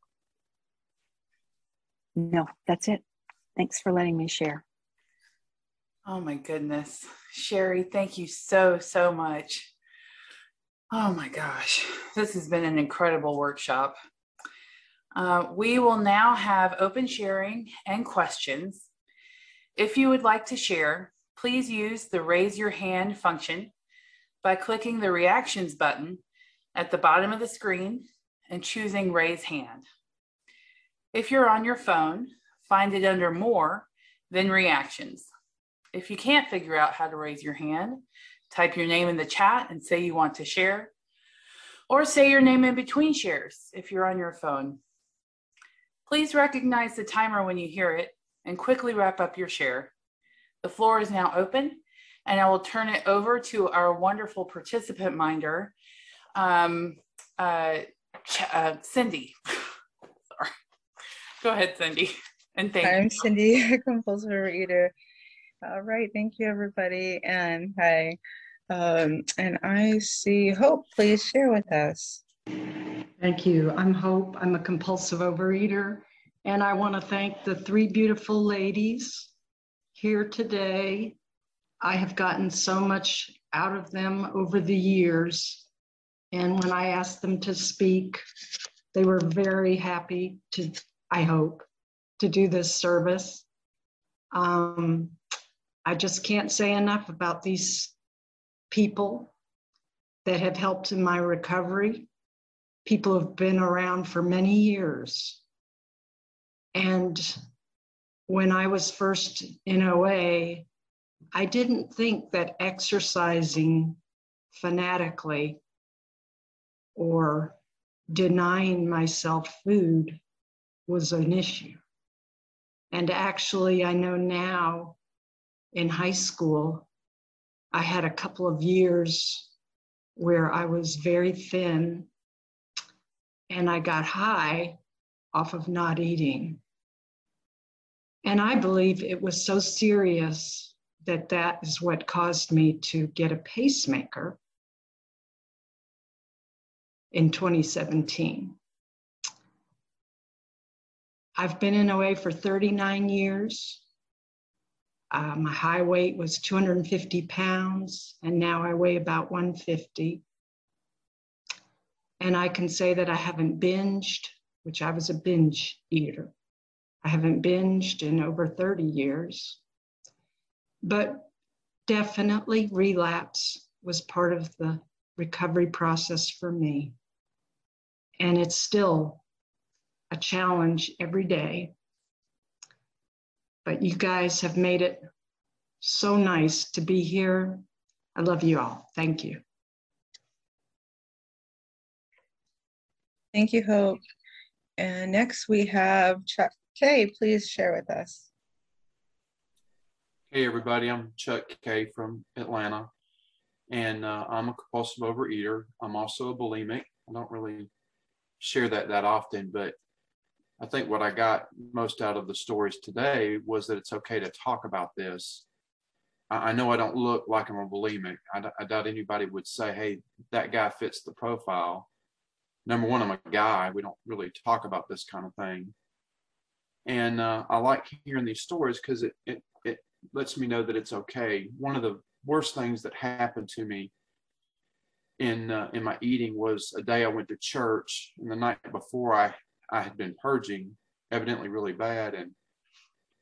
No, that's it. Thanks for letting me share. Oh my goodness. Sherry, thank you so, so much. Oh my gosh, this has been an incredible workshop. Uh, we will now have open sharing and questions. If you would like to share, please use the raise your hand function by clicking the reactions button at the bottom of the screen and choosing raise hand. If you're on your phone, find it under more, then reactions. If you can't figure out how to raise your hand, type your name in the chat and say you want to share, or say your name in between shares if you're on your phone. Please recognize the timer when you hear it and quickly wrap up your share. The floor is now open, and I will turn it over to our wonderful participant minder, um, uh, uh, Cindy. Sorry. Go ahead, Cindy. And thank I'm you. Cindy, a compulsive overeater. All right, thank you, everybody, and hi. Um, and I see Hope. Please share with us. Thank you. I'm Hope. I'm a compulsive overeater, and I want to thank the three beautiful ladies here today. I have gotten so much out of them over the years, and when I asked them to speak, they were very happy to, I hope, to do this service. Um, I just can't say enough about these people that have helped in my recovery. People have been around for many years. And when I was first in O A, I didn't think that exercising fanatically or denying myself food was an issue. And actually, I know now in high school, I had a couple of years where I was very thin and I got high off of not eating. And I believe it was so serious that that is what caused me to get a pacemaker in twenty seventeen. I've been in O A for thirty-nine years. Uh, my high weight was two hundred fifty pounds, and now I weigh about one fifty. And I can say that I haven't binged, which I was a binge eater. I haven't binged in over thirty years, but definitely relapse was part of the recovery process for me. And it's still a challenge every day. But you guys have made it so nice to be here. I love you all. Thank you. Thank you, Hope. And next we have Chuck K. Please share with us. Hey everybody, I'm Chuck K from Atlanta, and uh, I'm a compulsive overeater. I'm also a bulimic. I don't really share that that often, but I think what I got most out of the stories today was that it's okay to talk about this. I, I know I don't look like I'm a bulimic. I, I doubt anybody would say, hey, that guy fits the profile. Number one, I'm a guy. We don't really talk about this kind of thing. And uh, I like hearing these stories because it, it, it lets me know that it's okay. One of the worst things that happened to me in uh, in my eating was a day I went to church, and the night before I, I had been purging, evidently really bad. And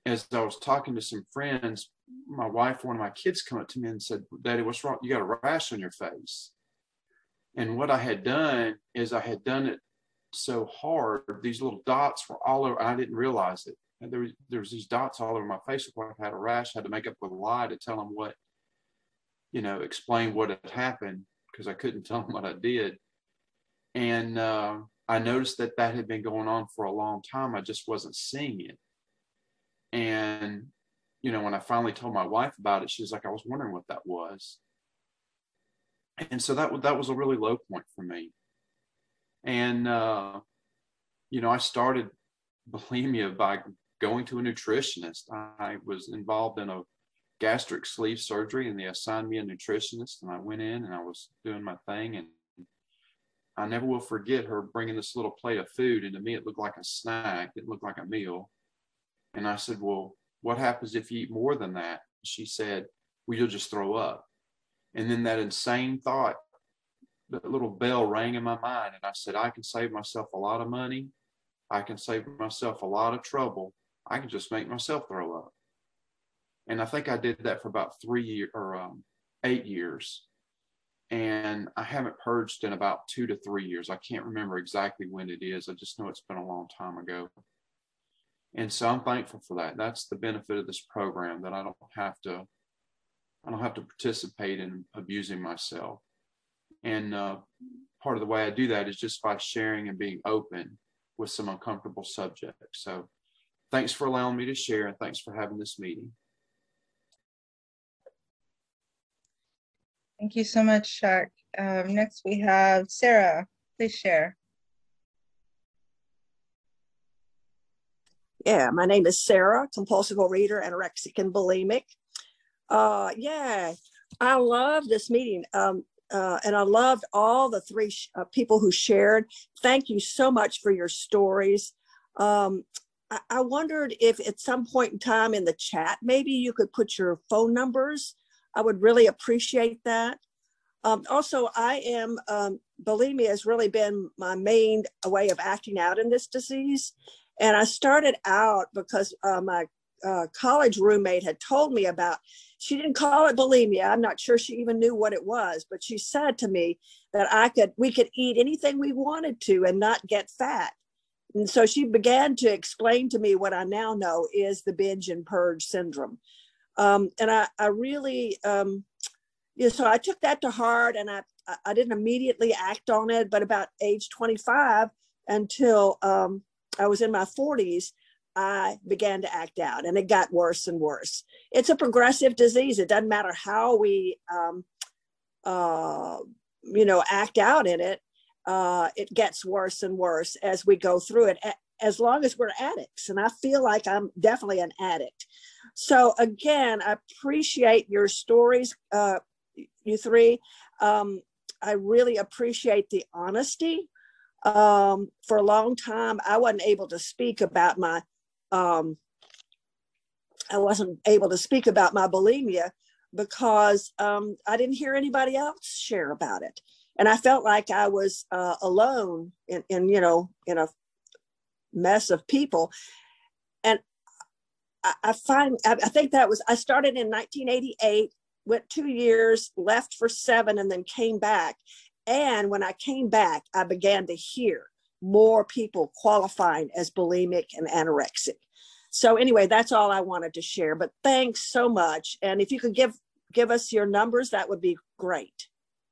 as I was talking to some friends, my wife, one of my kids, come up to me and said, "Daddy, what's wrong? You got a rash on your face." And what I had done is I had done it so hard. These little dots were all over. I didn't realize it. And there was, there was these dots all over my face. If I had a rash, I had to make up a lie to tell them what, you know, explain what had happened, because I couldn't tell them what I did. And uh, I noticed that that had been going on for a long time. I just wasn't seeing it. And, you know, when I finally told my wife about it, she was like, "I was wondering what that was." And so that, that was a really low point for me. And, uh, you know, I started bulimia by going to a nutritionist. I was involved in a gastric sleeve surgery, and they assigned me a nutritionist, and I went in and I was doing my thing. And I never will forget her bringing this little plate of food, and to me, it looked like a snack. It looked like a meal. And I said, "Well, what happens if you eat more than that?" She said, "Well, you'll just throw up." And then that insane thought, that little bell rang in my mind. And I said, I can save myself a lot of money. I can save myself a lot of trouble. I can just make myself throw up. And I think I did that for about three years or um, eight years. And I haven't purged in about two to three years. I can't remember exactly when it is. I just know it's been a long time ago. And so I'm thankful for that. That's the benefit of this program, that I don't have to, I don't have to participate in abusing myself. And uh, part of the way I do that is just by sharing and being open with some uncomfortable subjects. So thanks for allowing me to share, and thanks for having this meeting. Thank you so much, Shaq. Um, next we have Sarah. Please share. Yeah, my name is Sarah, compulsive overeater, anorexic, and bulimic. Uh, yeah, I love this meeting. Um, uh, and I loved all the three sh- uh, people who shared. Thank you so much for your stories. Um, I-, I wondered if at some point in time in the chat, maybe you could put your phone numbers. I would really appreciate that. Um, also, I am, um, bulimia has really been my main way of acting out in this disease. And I started out because uh, my uh, college roommate had told me about, she didn't call it bulimia. I'm not sure she even knew what it was, but she said to me that I could, we could eat anything we wanted to and not get fat. And so she began to explain to me what I now know is the binge and purge syndrome. Um, and I, I really, um, yeah, so I took that to heart, and I, I didn't immediately act on it, but about age twenty-five until um, I was in my forties, I began to act out, and it got worse and worse. It's a progressive disease. It doesn't matter how we, um, uh, you know, act out in it. Uh, it gets worse and worse as we go through it, as long as we're addicts. And I feel like I'm definitely an addict. So again, I appreciate your stories, uh, you three. Um, I really appreciate the honesty. Um, for a long time, I wasn't able to speak about my, um, I wasn't able to speak about my bulimia because um, I didn't hear anybody else share about it. And I felt like I was uh, alone in, in, you know, in a mess of people. And I, I find, I, I think that was, I started in nineteen eighty-eight, went two years, left for seven, and then came back. And when I came back, I began to hear more people qualifying as bulimic and anorexic. So anyway, that's all I wanted to share, but thanks so much. And if you could give, give us your numbers, that would be great.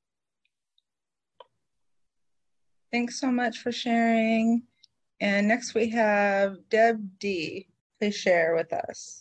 Thanks so much for sharing. And next we have Deb D. Please share with us.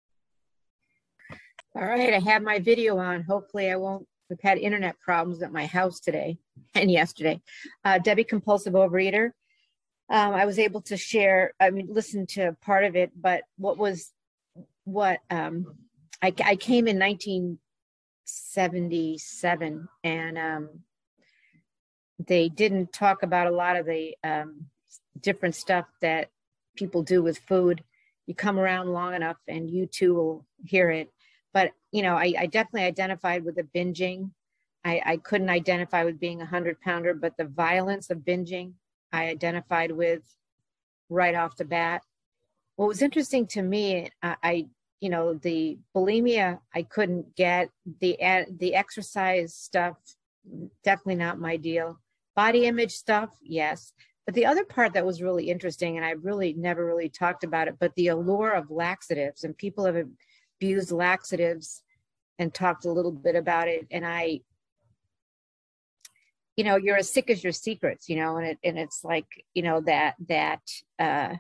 All right, I have my video on. Hopefully I won't, we've had internet problems at my house today and yesterday. Uh, Debbie, compulsive overeater. Um, I was able to share, I mean, listen to part of it, but what was, what, um, I, I came in nineteen seventy-seven, and um, they didn't talk about a lot of the um, different stuff that people do with food. You come around long enough and you too will hear it. But, you know, I, I definitely identified with the binging. I, I couldn't identify with being a hundred pounder, but the violence of binging, I identified with right off the bat. what was interesting to me, I, I you know, the bulimia, I couldn't get. The the exercise stuff, definitely not my deal. Body image stuff, yes. But the other part that was really interesting, and I really never really talked about it, but the allure of laxatives, and people have abused laxatives and talked a little bit about it. And I, you know, you're as sick as your secrets, you know, and it, and it's like, you know, that, that uh,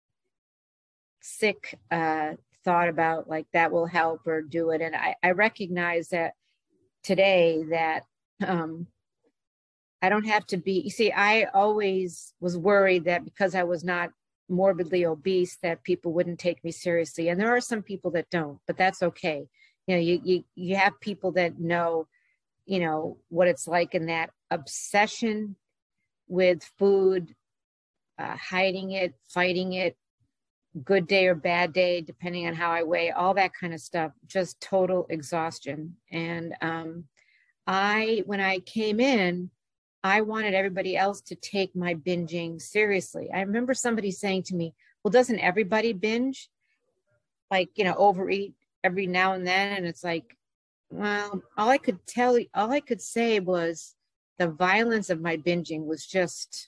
sick uh, thought about like that will help or do it. And I, I recognize that today that um, I don't have to be, you see, I always was worried that because I was not morbidly obese, that people wouldn't take me seriously. And there are some people that don't, but that's okay. You know, you, you, you have people that know, you know, what it's like, in that obsession with food, uh, hiding it, fighting it, good day or bad day, depending on how I weigh, all that kind of stuff, just total exhaustion. And um, I, when I came in, I wanted everybody else to take my binging seriously. I remember somebody saying to me, well, doesn't everybody binge? Like, you know, overeat every now and then. And it's like, well, all I could tell you, all I could say was the violence of my binging was just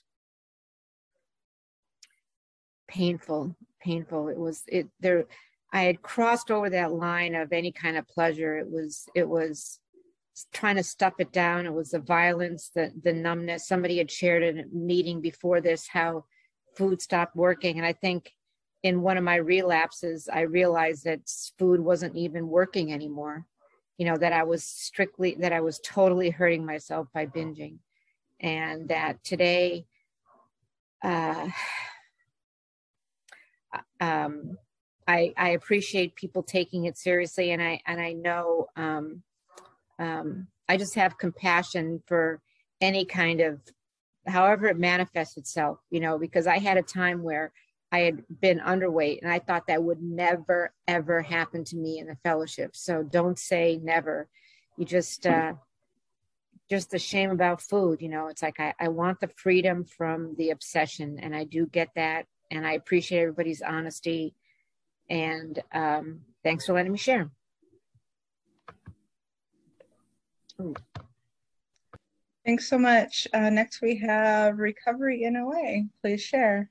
painful, painful. It was, it there, I had crossed over that line of any kind of pleasure. It was, it was trying to stuff it down. It was the violence, the, the numbness. Somebody had shared in a meeting before this how food stopped working. And I think in one of my relapses, I realized that food wasn't even working anymore. You know, that I was strictly, that I was totally hurting myself by binging. And that today, uh, um, I, I appreciate people taking it seriously. And I, and I know, um, um, I just have compassion for any kind of, however it manifests itself, you know, because I had a time where I had been underweight and I thought that would never, ever happen to me in the fellowship. So don't say never. You just, uh, just the shame about food, you know, it's like, I, I want the freedom from the obsession, and I do get that. And I appreciate everybody's honesty, and um, thanks for letting me share. Ooh. Thanks so much. Uh, next we have Recovery in O A. Please share.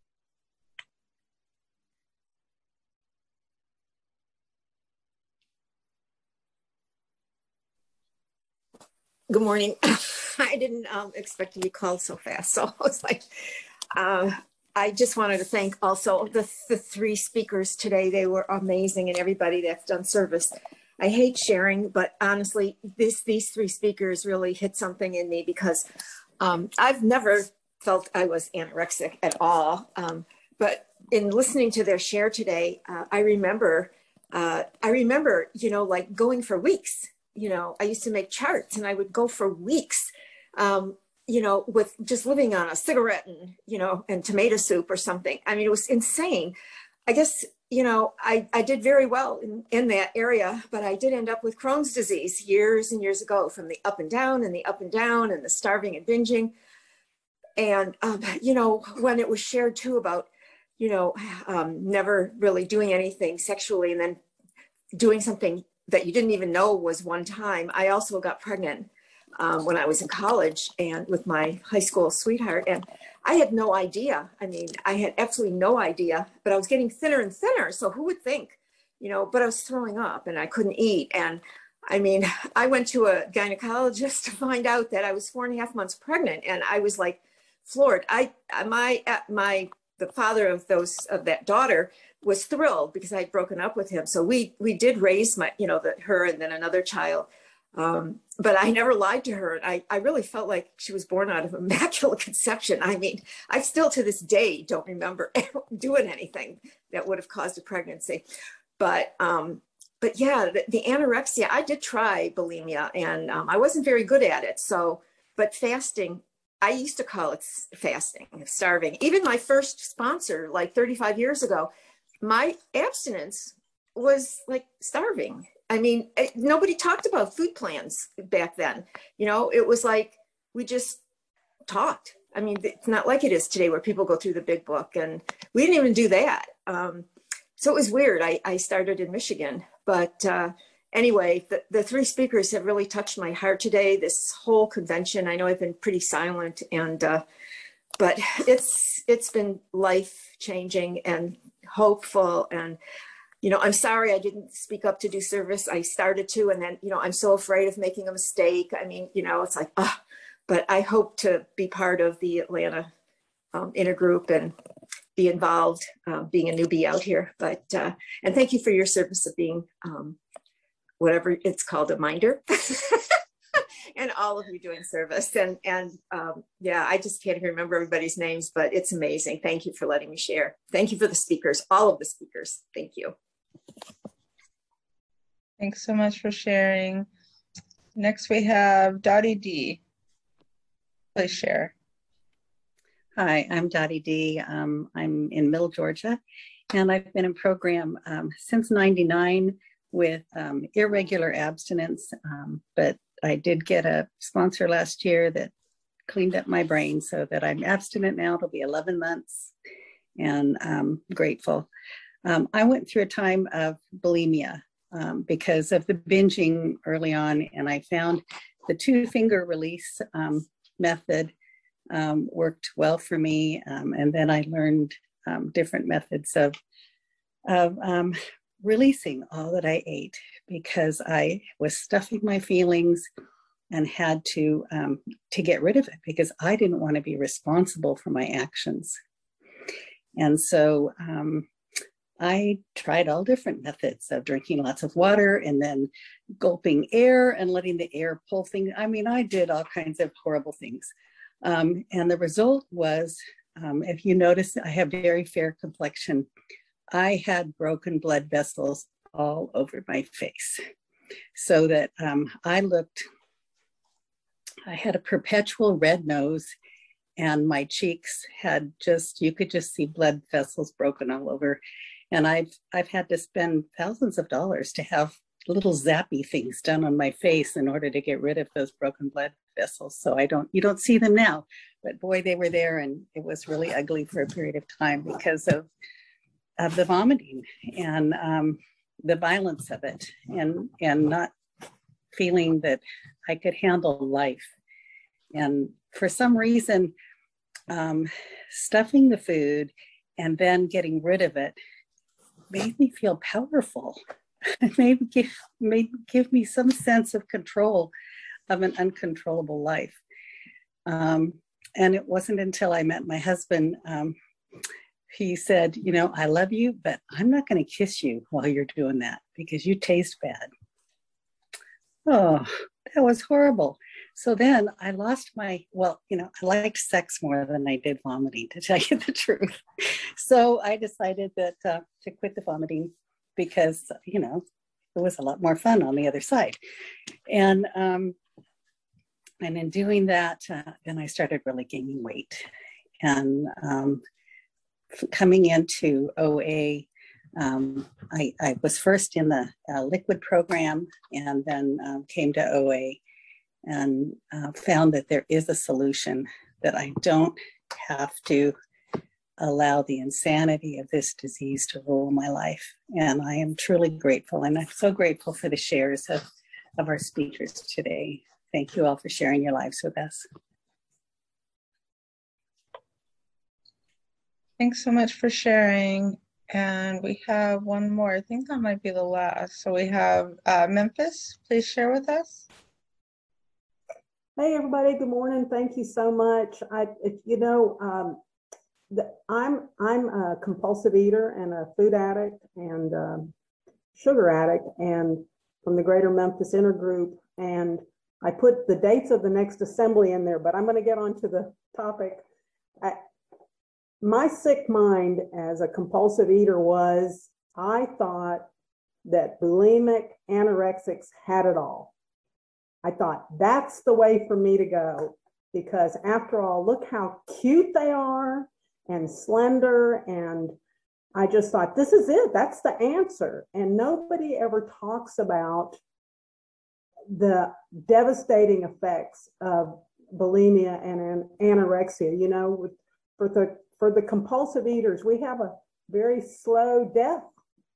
Good morning. I didn't um, expect to be called so fast. So I was like, uh, I just wanted to thank also the, the three speakers today. They were amazing, and everybody that's done service. I hate sharing, but honestly, this, these three speakers really hit something in me, because um, I've never felt I was anorexic at all. Um, but in listening to their share today, uh, I remember, uh, I remember, you know, like going for weeks. You know, I used to make charts, and I would go for weeks, um, you know, with just living on a cigarette and, you know, and tomato soup or something. I mean, it was insane. I guess, you know, I, I did very well in, in that area, but I did end up with Crohn's disease years and years ago, from the up and down and the up and down and the starving and binging. And, um, you know, when it was shared too about, you know, um, never really doing anything sexually and then doing something that you didn't even know was one time. I also got pregnant um, when I was in college, and with my high school sweetheart. And I had no idea. I mean, I had absolutely no idea, but I was getting thinner and thinner. So who would think, you know, but I was throwing up and I couldn't eat. And I mean, I went to a gynecologist to find out that I was four and a half months pregnant. And I was like floored. I, my, my, the father of those, of that daughter was thrilled, because I had broken up with him. So we, we did raise my, you know, the, her and then another child. Um, but I never lied to her. I, I really felt like she was born out of immaculate conception. I mean, I still to this day don't remember doing anything that would have caused a pregnancy. But, um, but yeah, the, the anorexia, I did try bulimia, and um, I wasn't very good at it. So, but fasting, I used to call it fasting, starving. Even my first sponsor, like thirty-five years ago, my abstinence was like starving. I mean, it, nobody talked about food plans back then. You know, it was like, we just talked. I mean, it's not like it is today where people go through the big book, and we didn't even do that. Um, so it was weird. I, I started in Michigan, but uh, anyway, the, the three speakers have really touched my heart today. This whole convention, I know I've been pretty silent, and uh, but it's it's been life changing and hopeful. And you know, I'm sorry I didn't speak up to do service. I started to, and then you know, I'm so afraid of making a mistake. I mean, you know, it's like, ah. But I hope to be part of the Atlanta um, intergroup and be involved, uh, being a newbie out here. But uh, and thank you for your service of being um, whatever it's called, a minder, and all of you doing service. And and um, yeah, I just can't even remember everybody's names, but it's amazing. Thank you for letting me share. Thank you for the speakers, all of the speakers. Thank you. Thanks so much for sharing. Next we have Dottie D. Please share. Hi, I'm Dottie D. Um, I'm in Middle Georgia, and I've been in program um, since ninety-nine with um, irregular abstinence, um, but I did get a sponsor last year that cleaned up my brain so that I'm abstinent now. It'll be eleven months, and I'm grateful. Um, I went through a time of bulimia um, because of the binging early on, and I found the two finger release um, method um, worked well for me. Um, and then I learned um, different methods of, of um, releasing all that I ate, because I was stuffing my feelings and had to, um, to get rid of it because I didn't want to be responsible for my actions. And so um, I tried all different methods of drinking lots of water and then gulping air and letting the air pull things. I mean, I did all kinds of horrible things. Um, and the result was, um, if you notice, I have very fair complexion. I had broken blood vessels all over my face, so that um, I looked, I had a perpetual red nose, and my cheeks had just, you could just see blood vessels broken all over. And I've, I've had to spend thousands of dollars to have little zappy things done on my face in order to get rid of those broken blood vessels. So I don't, you don't see them now, but boy, they were there, and it was really ugly for a period of time because of, of the vomiting and um, the violence of it, and, and not feeling that I could handle life. And for some reason, um, stuffing the food and then getting rid of it made me feel powerful. It made, give, made give me some sense of control of an uncontrollable life. Um, and it wasn't until I met my husband, um, he said, you know, I love you, but I'm not going to kiss you while you're doing that because you taste bad. Oh, that was horrible. So then I lost my, well, you know, I liked sex more than I did vomiting, to tell you the truth. So I decided that uh, to quit the vomiting because, you know, it was a lot more fun on the other side. And, um, and in doing that, uh, then I started really gaining weight. And um, coming into O A, um, I, I was first in the uh, liquid program, and then um, came to O A and uh, found that there is a solution, that I don't have to allow the insanity of this disease to rule my life. And I am truly grateful. And I'm so grateful for the shares of, of our speakers today. Thank you all for sharing your lives with us. Thanks so much for sharing. And we have one more. I think that might be the last. So we have uh, Memphis. Please share with us. Hey, everybody. Good morning. Thank you so much. I, it, you know, um, the, I'm I'm a compulsive eater and a food addict and um, sugar addict, and from the Greater Memphis Intergroup. And I put the dates of the next assembly in there, but I'm going to get on to the topic. I, my sick mind as a compulsive eater was, I thought that bulimic anorexics had it all. I thought that's the way for me to go, because after all, look how cute they are and slender. And I just thought, this is it. That's the answer. And nobody ever talks about the devastating effects of bulimia and anorexia. You know, with, for the for the compulsive eaters, we have a very slow death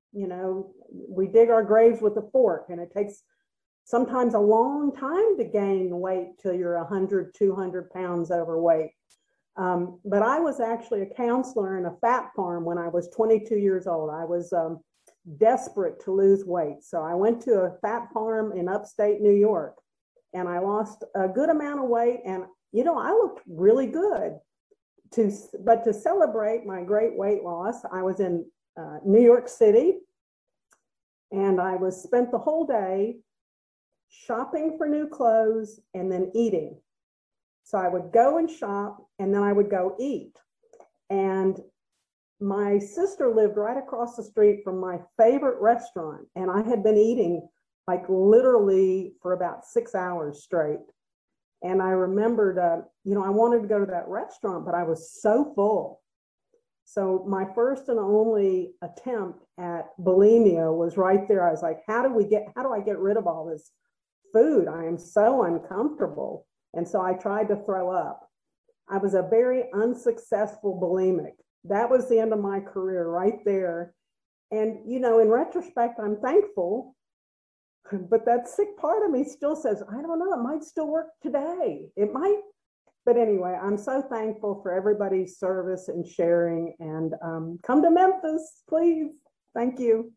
You know, we dig our graves with a fork, and it takes sometimes a long time to gain weight till you're one hundred, two hundred pounds overweight. Um, but I was actually a counselor in a fat farm when I was twenty-two years old. I was um, desperate to lose weight. So I went to a fat farm in upstate New York, and I lost a good amount of weight. And, you know, I looked really good. To, but to celebrate my great weight loss, I was in uh, New York City, and I was spent the whole day shopping for new clothes and then eating. So I would go and shop, and then I would go eat. And my sister lived right across the street from my favorite restaurant, and I had been eating like literally for about six hours straight. And I remembered, uh, you know, I wanted to go to that restaurant, but I was so full. So my first and only attempt at bulimia was right there. I was like, how do we get, how do I get rid of all this food? I am so uncomfortable. And so I tried to throw up. I was a very unsuccessful bulimic. That was the end of my career right there. And, you know, in retrospect, I'm thankful, but that sick part of me still says, I don't know, it might still work today. It might. But anyway, I'm so thankful for everybody's service and sharing, and um, come to Memphis, please. Thank you.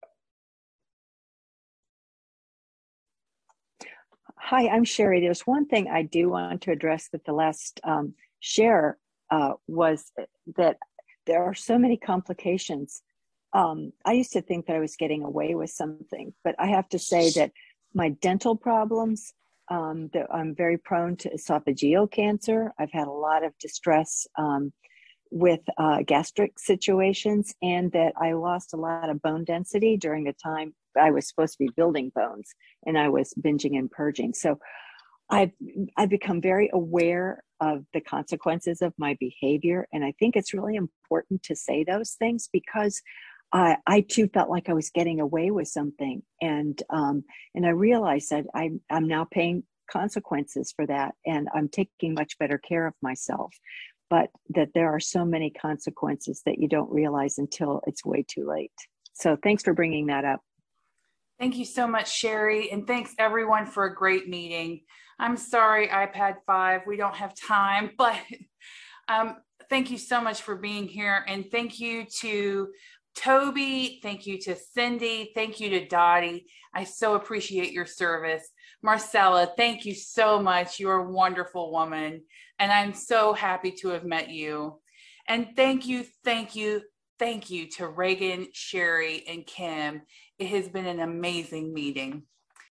Hi, I'm Sherry. There's one thing I do want to address that the last um, share uh, was that there are so many complications. Um, I used to think that I was getting away with something, but I have to say that my dental problems, um, that I'm very prone to esophageal cancer. I've had a lot of distress um, with uh, gastric situations, and that I lost a lot of bone density during the time I was supposed to be building bones, and I was binging and purging. So I've, I've become very aware of the consequences of my behavior. And I think it's really important to say those things, because I, I too felt like I was getting away with something. And, um, and I realized that I, I'm now paying consequences for that, and I'm taking much better care of myself. But that there are so many consequences that you don't realize until it's way too late. So thanks for bringing that up. Thank you so much, Sherry. And thanks everyone for a great meeting. I'm sorry, iPad five, we don't have time, but um, thank you so much for being here. And thank you to Toby. Thank you to Cindy. Thank you to Dottie. I so appreciate your service. Marcella, thank you so much. You're a wonderful woman, and I'm so happy to have met you. And thank you, thank you, thank you to Reagan, Sherry, and Kim. It has been an amazing meeting.